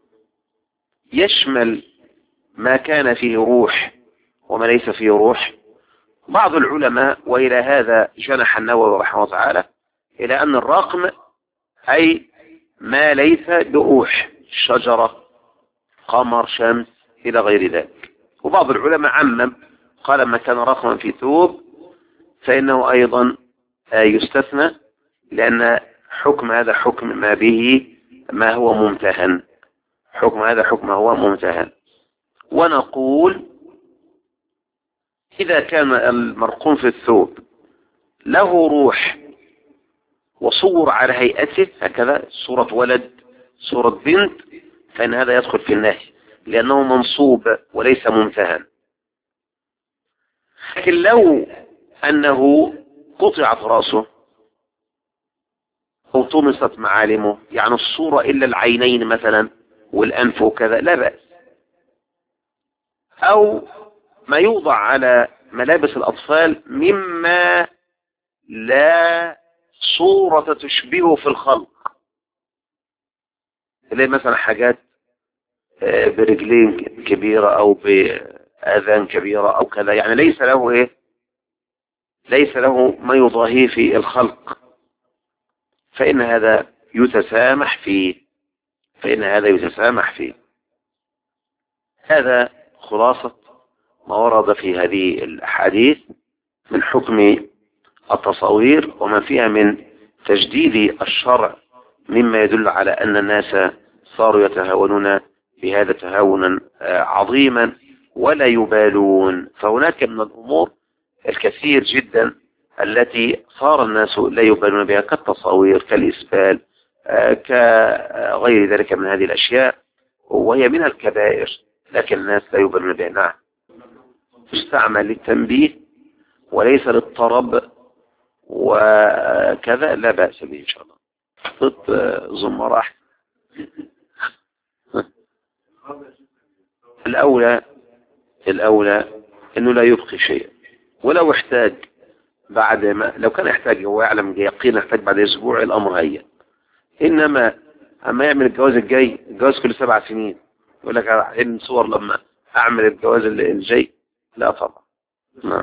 يشمل ما كان فيه روح وما ليس فيه روح؟ بعض العلماء، وإلى هذا جنح النووي رحمه الله تعالى، إلى أن الرقم أي ما ليس بروح، شجرة، قمر، شمس، إلى غير ذلك. وبعض العلماء عمم قال ما كان رقما في ثوب فإنه أيضا يستثنى، لأن حكم هذا حكم ما به ما هو ممتهن، حكم هذا حكم هو ممتهن. ونقول إذا كان المرقوم في الثوب له روح وصور على هيئته هكذا، صورة ولد، صورة بنت، فإن هذا يدخل في النهي لأنه منصوب وليس ممتهن. لكن لو أنه قطعت رأسه أو طمست معالمه، يعني الصورة إلا العينين مثلا والأنف وكذا، لا بأس. أو ما يوضع على ملابس الأطفال مما لا صورة تشبهه في الخلق، اللي مثلا حاجات برجلين كبيرة أو بآذان كبيرة أو كذا، يعني ليس له ليس له ما يضاهيه في الخلق، فإن هذا يتسامح فيه. هذا خلاصة ما ورد في هذه الأحاديث من حكم التصاوير وما فيها من تجديد الشرع، مما يدل على أن الناس صاروا يتهاونون بهذا تهاونا عظيما ولا يبالون. فهناك من الأمور الكثير جدا التي صار الناس لا يبالون بها، كالتصاوير، كالإسبال، كغير ذلك من هذه الأشياء، وهي منها الكبائر لكن الناس لا يبالون بها. نعم، تستعمل للتنبيه وليس للطرب وكذا، لا بأس به إن شاء الله. ضد زمر أحسن. الأولى أنه لا يبقي شيء، ولو احتاج بعد ما، لو كان يحتاج هو يعلم يقين يحتاج بعد أسبوع، الأمر هيا. إنما أما يعمل الجواز الجاي، الجواز كل 7 سنين، يقول لك عين صور لما أعمل الجواز الجاي، لا طبعا. نعم،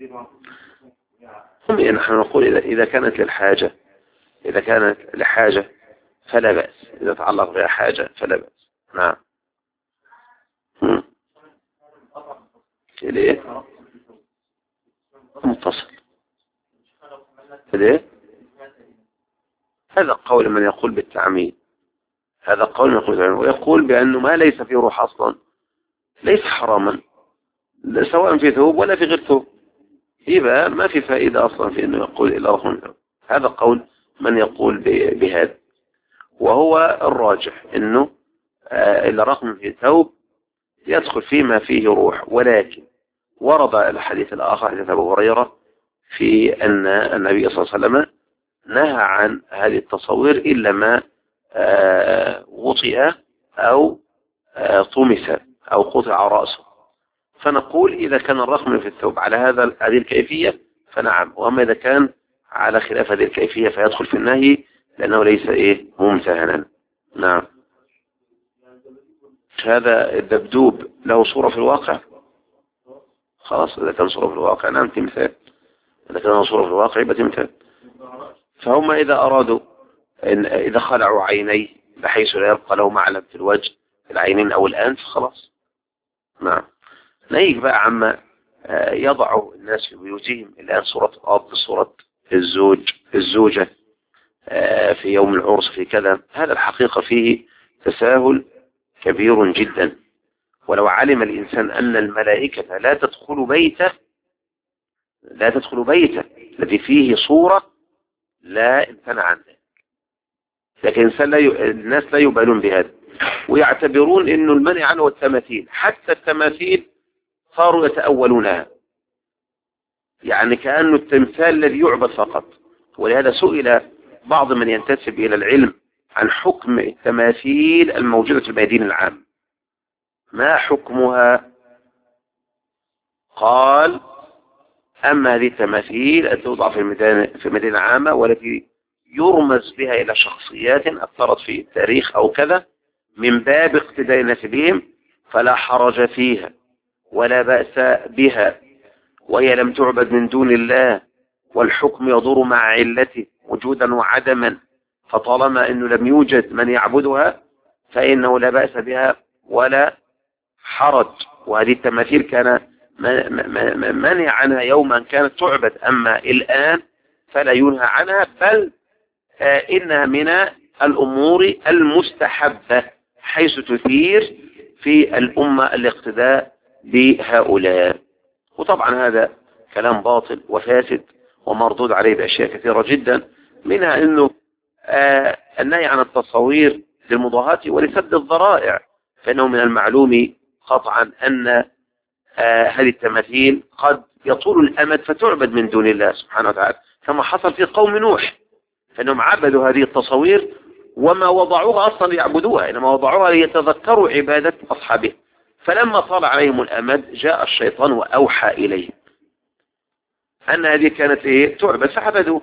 نحن نقول إذا كانت للحاجة، إذا كانت لحاجة فلا بأس، إذا تعلق بها حاجة فلا بأس. نعم. ليه متصل؟ ليه؟ هذا قول من يقول بالتعميم، هذا قول من يقول بالتعميم، ويقول بأنه ما ليس فيه روح أصلا ليس حراما، سواء في ثوب ولا في غير ثوب، يبقى ما في فائدة أصلا في أنه يقول إلا رقم ثوب. هذا قول من يقول بهذا، وهو الراجح أنه إلا رقم في ثوب يدخل فيما فيه روح. ولكن ورد الحديث الآخر، حديث أبو هريرة، في أن النبي صلى الله عليه وسلم نهى عن هذه التصوير إلا ما وطئ أو طمس أو قطع رأسه، فنقول إذا كان الرقم في الثوب على هذه الكيفية فنعم، وأما إذا كان على خلاف هذه الكيفية فيدخل في النهي لأنه ليس ممتهنا. نعم. هذا الدبدوب له صورة في الواقع؟ خلاص إذا كان صورة في الواقع نعم تمثال، إذا كان صورة في الواقع يبقى تمثال. فهم إذا أرادوا إذا خلعوا عينيه بحيث لا يبقى له معلم في الوجه العينين أو الأنف خلاص. نعم. نيجي بقى عما يضع الناس في بيوتهم الآن صورة الأب، صورة الزوجة في يوم العرس في كذا. هذا الحقيقة فيه تساهل كبير جدا، ولو علم الإنسان أن الملائكة لا تدخل بيته الذي فيه صورة لا امتنع عن ذلك. لكن الناس لا يبالون بهذا، ويعتبرون أنه المنع عنه التماثيل، حتى التماثيل صاروا يتأولونها، يعني كأنه التمثال الذي يعبد فقط. ولهذا سئل بعض من ينتسب إلى العلم عن حكم التماثيل الموجودة في الميادين العام، ما حكمها؟ قال أما هذه التماثيل التي توضع في المدينة العامة والتي يرمز بها إلى شخصيات أثرت في التاريخ أو كذا من باب اقتداء الناس بهم فلا حرج فيها ولا بأس بها، وهي لم تعبد من دون الله، والحكم يدور مع علته وجودا وعدما، فطالما أنه لم يوجد من يعبدها فإنه لا بأس بها ولا حرج. وهذه التماثيل كان منع عنها يوما كانت تعبد، أما الآن فلا ينهى عنها، بل إنها من الأمور المستحبة حيث تثير في الأمة الاقتداء بهؤلاء. وطبعا هذا كلام باطل وفاسد ومردود عليه بأشياء كثيرة جدا، منها أنه النهي عن التصوير للمضاهاة ولسد الذرائع، فإنه من المعلوم قطعا أن هذه التماثيل قد يطول الأمد فتعبد من دون الله سبحانه وتعالى، كما حصل في قوم نوح، فإنهم عبدوا هذه التصوير وما وضعوها أصلا ليعبدوها، إنما وضعوها ليتذكروا عبادة أصحابه. فلما طال عليهم الأمد جاء الشيطان وأوحى إليهم أن هذه كانت تعبد فعبدوه،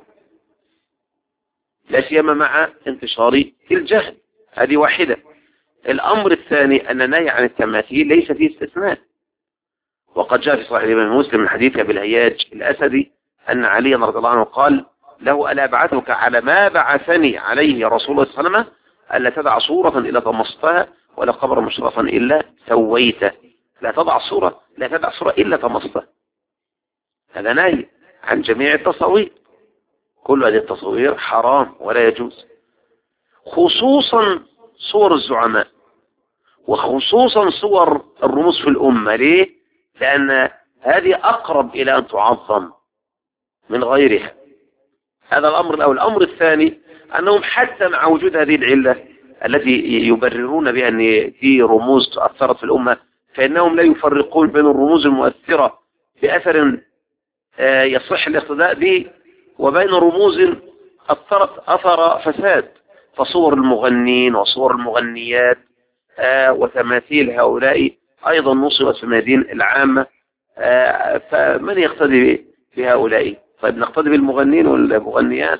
لا سيما مع انتشار الجهل. هذه واحدة. الأمر الثاني أن النهي عن التماثيل ليس فيه استثناء، وقد جاء في صحيح الإمام مسلم من حديث أبي الهياج الأسدي أن علي رضي الله عنه قال له ألا أبعثك على ما بعثني عليه رسول الله صلى الله عليه وسلم ألا تدع صورة إلا طمستها ولا قبر مشرفا إلا سويته. لا تدع صورة إلا طمستها. هذا نهي عن جميع التصوير، كل هذه التصوير حرام ولا يجوز، خصوصا صور الزعماء وخصوصا صور الرموز في الأمة. ليه؟ لأن هذه أقرب إلى أن تعظم من غيرها. هذا الأمر الأول. الأمر الثاني أنهم حتى مع وجود هذه العلة التي يبررون بها أن دي رموز أثرت في الأمة، فإنهم لا يفرقون بين الرموز المؤثرة بأثر يصح الاقتداء به وبين رموز أثرت أثر فساد. فصور المغنين وصور المغنيات وتماثيل هؤلاء أيضا نصبت في الميادين العامة، فمن يقتدي بهؤلاء؟ طيب نقتدي بالمغنين والمغنيات؟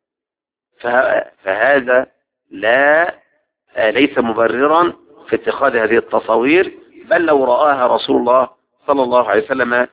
فهذا ليس مبررا في اتخاذ هذه التصوير، بل لو رآها رسول الله صلى الله عليه وسلم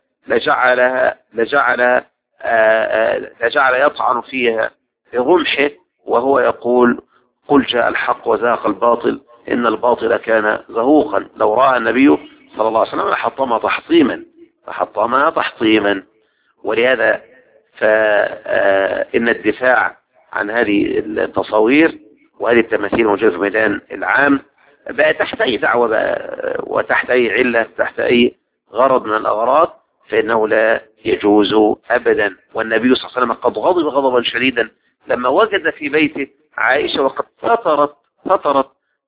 لجعل يطعن فيها برمحه وهو يقول قل جاء الحق وزهق الباطل إن الباطل كان زهوقا. لو رأى النبي صلى الله عليه وسلم لحطمها تحطيما. ولهذا فإن الدفاع عن هذه التصوير وهذه التماثيل الموجودة في الميدان العام بقى تحت أي دعوة وتحت أي علة، تحت أي غرض من الأغراض، فإنه لا يجوز أبدا. والنبي صلى الله عليه وسلم قد غضب غضبا شديدا لما وجد في بيته عائشة وقد فطرت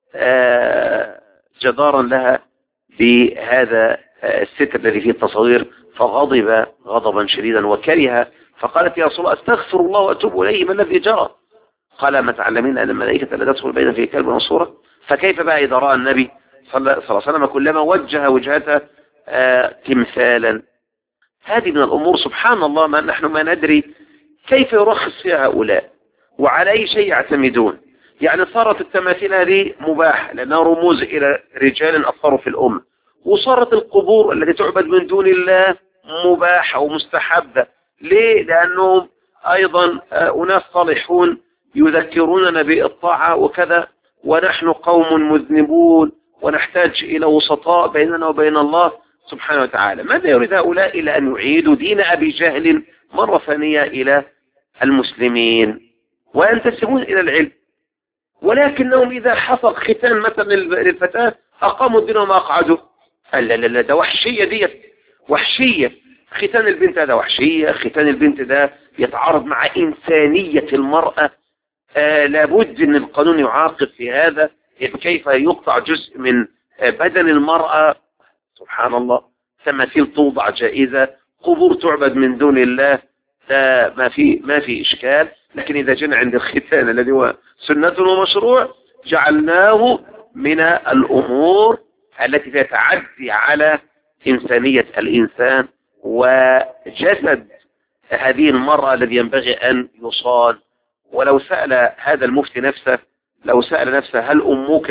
جدارا لها بهذا الستر الذي فيه التصوير، فغضب غضبا شديدا وكره، فقالت يا رسول الله استغفر الله وأتوب إليه، ما الذي جرى؟ قال ما تعلمين أن الملائكة لا تدخل بين في كلب وصورة. فكيف بقى إذا رأى النبي صلى الله عليه وسلم كلما وجه وجهته تمثالا. هذه من الأمور سبحان الله ما نحن ما ندري كيف يرخص فيها هؤلاء وعلى أي شيء يعتمدون. يعني صارت التماثيل هذه مباحة لأنها رموز إلى رجال أثروا في الأمة، وصارت القبور التي تعبد من دون الله مباحة ومستحبة. ليه؟ لأنهم أيضا أناس صالحون يذكروننا بالطاعة وكذا، ونحن قوم مذنبون ونحتاج إلى وسطاء بيننا وبين الله سبحانه وتعالى. ماذا يريد هؤلاء إلى أن يعيدوا دين أبي جهل مرة ثانية إلى المسلمين وينتسبون إلى العلم، ولكنهم إذا حصل ختان مثلا للفتاة أقاموا الدين وما أقعدوا. لا لا لا، ده وحشية، ديت وحشية. ختان البنت هذا وحشية، ختان البنت ده يتعارض مع إنسانية المرأة. لابد أن القانون يعاقب في هذا. كيف يقطع جزء من بدن المرأة؟ سبحان الله. تماثيل توضع جائزة، قبور تعبد من دون الله، ده ما في إشكال. لكن إذا جينا عند الختان الذي هو سنة ومشروع جعلناه من الأمور التي تتعدي على إنسانية الإنسان وجسد هذه المرأة الذي ينبغي أن يصان. ولو سأل هذا المفتي نفسه، لو سأل نفسه هل أمك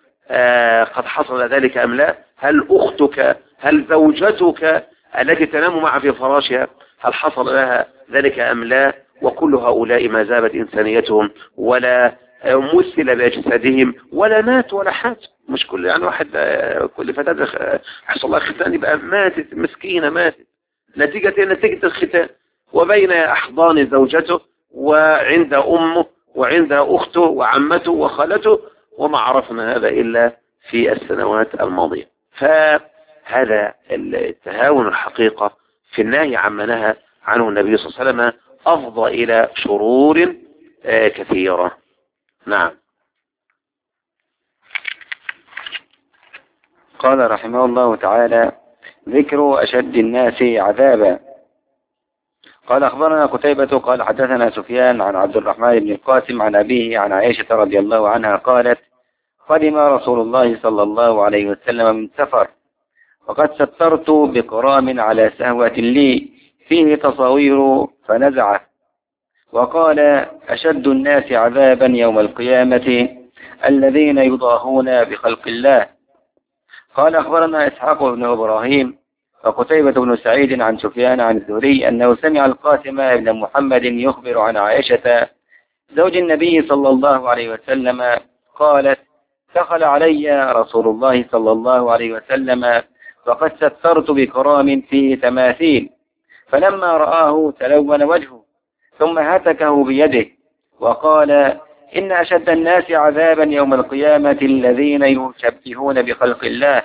قد حصل ذلك أم لا؟ هل أختك؟ هل زوجتك التي تنام معها في فراشها هل حصل لها ذلك أم لا؟ وكل هؤلاء ما زابت إنسانيتهم ولا مثل بأجسادهم ولا مات ولا حاجة. مش كل يعني واحد كل فتاة حصل لها ختان يبقى ماتت، مسكينة ماتت نتيجة الختان، وبين أحضان زوجته وعند أمه وعند أخته وعمته وخالته، وما عرفنا هذا إلا في السنوات الماضية. فهذا التهاون الحقيقة في النهي عما نهى عنه النبي صلى الله عليه وسلم أفضى إلى شرور كثيرة. نعم. قال رحمه الله تعالى: ذكر أشد الناس عذابا. قال أخبرنا قتيبة قال حدثنا سفيان عن عبد الرحمن بن القاسم عن أبيه عن عائشة رضي الله عنها قالت: قدم رسول الله صلى الله عليه وسلم من سفر، وقد سترت بقرام على سهوة لي فيه تصاوير فنزعه، وقال: أشد الناس عذابا يوم القيامة الذين يضاهون بخلق الله. قال أخبرنا إسحاق بن إبراهيم وقتيبة بن سعيد عن سفيان عن الزهري أنه سمع القاسم بن محمد يخبر عن عائشة زوج النبي صلى الله عليه وسلم قالت: دخل علي رسول الله صلى الله عليه وسلم وقد سترت بكرام فيه تماثيل، فلما رآه تلون وجهه ثم هتكه بيده وقال: إن أشد الناس عذابا يوم القيامة الذين يشبهون بخلق الله.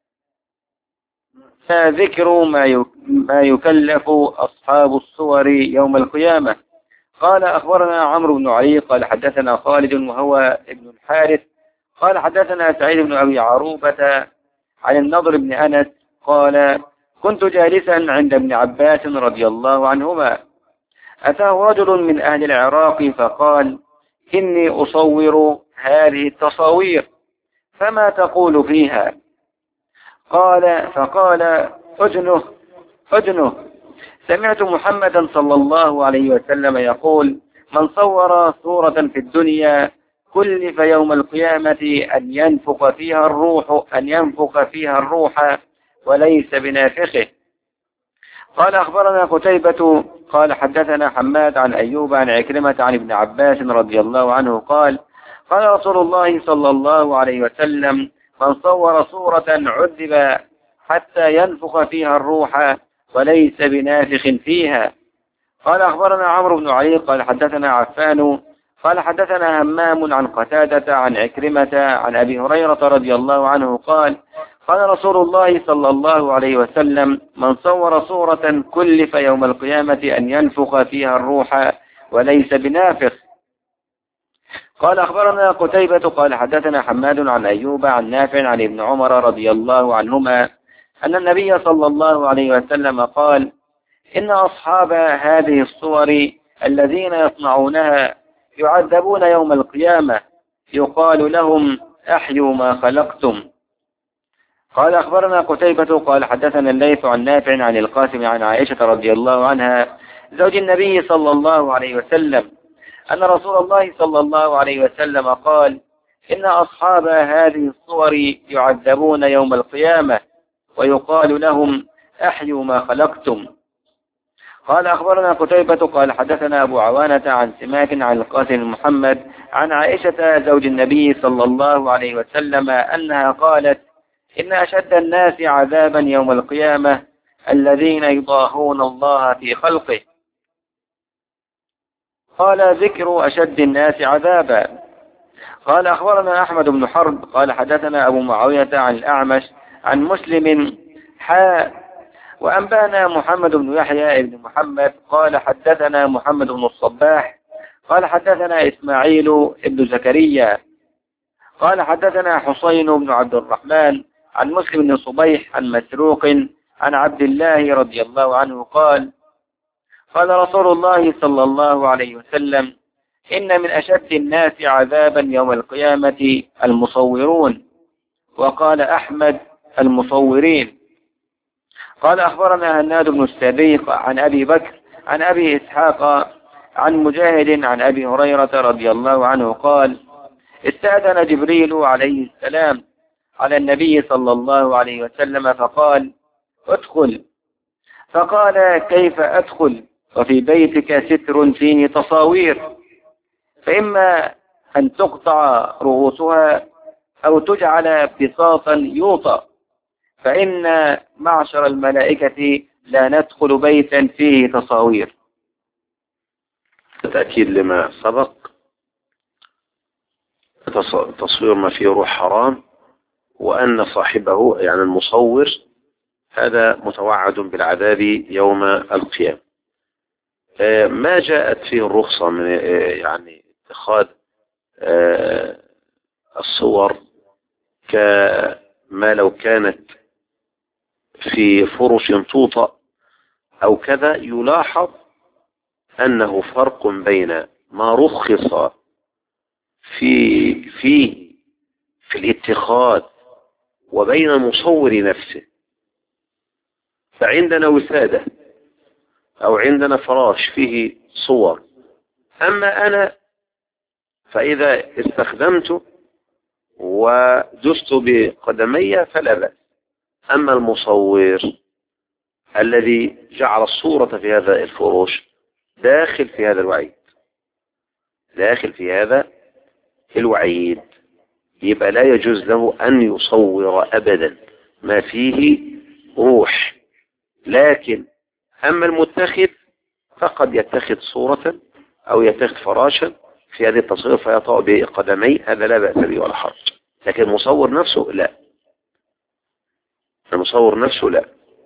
فذكر ما يكلف أصحاب الصور يوم القيامة. قال أخبرنا عمرو بن علي قال حدثنا خالد وهو ابن الحارث قال حدثنا سعيد بن أبي عروبة عن النضر بن أنس قال: كنت جالسا عند ابن عباس رضي الله عنهما، أتاه رجل من أهل العراق فقال: إني أصور هذه التصاوير فما تقول فيها؟ فقال: أدنه سمعت محمدا صلى الله عليه وسلم يقول: من صور صورة في الدنيا كلف يوم القيامة أن ينفخ فيها الروح وليس بنافخه. قال أخبرنا قتيبة قال حدثنا حماد عن أيوب عن عكرمة عن ابن عباس رضي الله عنه قال: قال رسول الله صلى الله عليه وسلم: من صور صورة عذب حتى ينفخ فيها الروح وليس بنافخ فيها. قال أخبرنا عمرو بن علي قال حدثنا عفان قال حدثنا همام عن قتادة عن عكرمة عن أبي هريرة رضي الله عنه قال: قال رسول الله صلى الله عليه وسلم: من صور صورة كلف يوم القيامة أن ينفخ فيها الروح وليس بنافخ. قال أخبرنا قتيبة قال حدثنا حماد عن أيوب عن نافع عن ابن عمر رضي الله عنهما أن النبي صلى الله عليه وسلم قال: إن أصحاب هذه الصور الذين يصنعونها يعذبون يوم القيامة، يقال لهم: أحيوا ما خلقتم. قال أخبرنا قتيبة قال حدثنا الليث عن نافع عن القاسم عن عائشة رضي الله عنها زوج النبي صلى الله عليه وسلم أن رسول الله صلى الله عليه وسلم قال إن أصحاب هذه الصور يعذبون يوم القيامة ويقال لهم أحيوا ما خلقتم. قال أخبرنا قتيبة قال حدثنا أبو عوانة عن سماك عن القاسم محمد عن عائشة زوج النبي صلى الله عليه وسلم أنها قالت إن أشد الناس عذابا يوم القيامة الذين يضاهون الله في خلقه. قال ذكر أشد الناس عذابا. قال أخبرنا أحمد بن حرب قال حدثنا أبو معاوية عن الأعمش عن مسلم وأنبانا محمد بن يحيى بن محمد قال حدثنا محمد بن الصباح قال حدثنا إسماعيل بن زكريا قال حدثنا حسين بن عبد الرحمن عن مسلم بن صبيح عن مسروق عن عبد الله رضي الله عنه قال قال رسول الله صلى الله عليه وسلم إن من أشد الناس عذابا يوم القيامة المصورون. وقال أحمد المصورين. قال أخبرنا هناد بن السبيق عن أبي بكر عن أبي إسحاق عن مجاهد عن أبي هريرة رضي الله عنه قال استأذن جبريل عليه السلام على النبي صلى الله عليه وسلم فقال ادخل. فقال كيف أدخل وفي بيتك ستر فيه تصاوير فإما أن تقطع رؤوسها أو تجعل بساطا يوطى فإن معشر الملائكة لا ندخل بيتا فيه تصاوير. تأكيد لما سبق تصوير ما فيه روح حرام وأن صاحبه يعني المصور هذا متوعد بالعذاب يوم القيامة. ما جاءت فيه الرخصة من يعني اتخاذ الصور كما لو كانت في فرش توطأ أو كذا، يلاحظ أنه فرق بين ما رخص في الاتخاذ وبين المصور نفسه. فعندنا وسادة أو عندنا فراش فيه صور، أما أنا فإذا استخدمته ودست بقدمي فلا بأس. أما المصور الذي جعل الصورة في هذا الفروش داخل في هذا الوعيد، داخل في هذا الوعيد، يبقى لا يجوز له أن يصور أبدا ما فيه روح. لكن أما المتخذ فقد يتخذ صورة أو يتخذ فراشا في هذه التصوير فيطأ بقدمي، هذا لا بأس به ولا حرج. لكن المصور نفسه لا، المصور نفسه لا،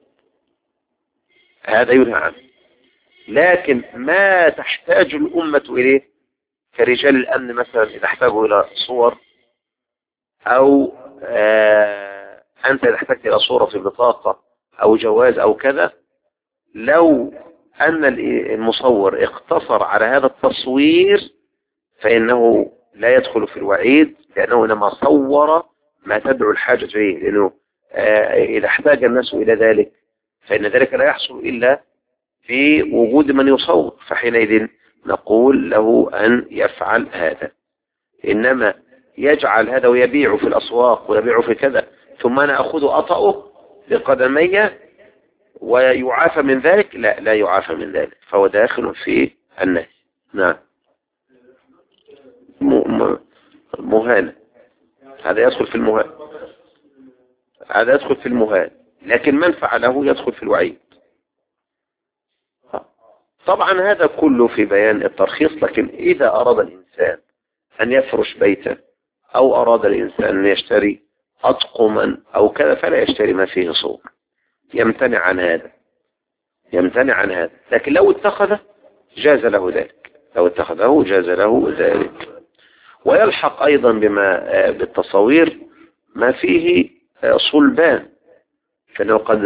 هذا ينهى عنه. لكن ما تحتاج الأمة إليه كرجال الأمن مثلا إذا احتاجوا إلى صور، أو أنت إذا احتاجت إلى صورة في بطاقة أو جواز أو كذا، لو أن المصور اقتصر على هذا التصوير فإنه لا يدخل في الوعيد، لأنه إنما صور ما تدعو الحاجة إليه. لأنه إذا احتاج الناس إلى ذلك فإن ذلك لا يحصل إلا في وجود من يصور، فحينئذ نقول له أن يفعل هذا. إنما يجعل هذا ويبيع في الأسواق ويبيع في كذا ثم أنا أخذ أطأه بقدمي ويعافى من ذلك، لا، لا يعافى من ذلك، فهو داخل في النهي. نعم. مهانة، هذا يدخل في المهانة، هذا يدخل في المهانة، لكن من فعله يدخل في الوعيد. طبعا هذا كله في بيان الترخيص. لكن إذا أراد الإنسان أن يفرش بيته أو أراد الإنسان أن يشتري أطقما أو كذا فلا يشتري ما فيه صور، يمتنع عن هذا، يمتنع عن هذا. لكن لو اتخذه جاز له ذلك، لو اتخذه جاز له ذلك. ويلحق أيضا بالتصوير ما فيه صلبان، فإنه قد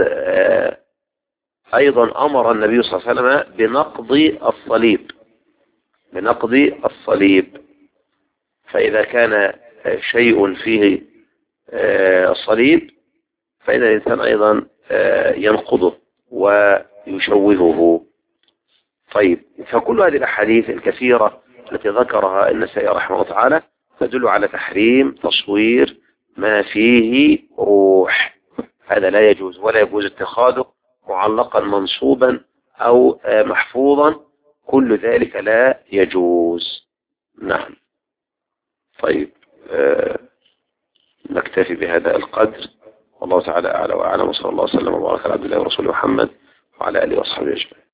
أيضا أمر النبي صلى الله عليه وسلم بنقض الصليب، بنقض الصليب. فإذا كان شيء فيه صليب فإن الإنسان أيضا ينقضه ويشوهه. طيب، فكل هذه الأحاديث الكثيرة التي ذكرها النسائي رحمه الله تعالى تدل على تحريم تصوير ما فيه روح. هذا لا يجوز، ولا يجوز اتخاذه معلقا منصوبا أو محفوظا، كل ذلك لا يجوز. نعم. طيب، نكتفي بهذا القدر، والله تعالى أعلى وأعلم، وصلى الله وسلم وبارك على عبد الله ورسوله محمد وعلى آله وصحبه أجمعين.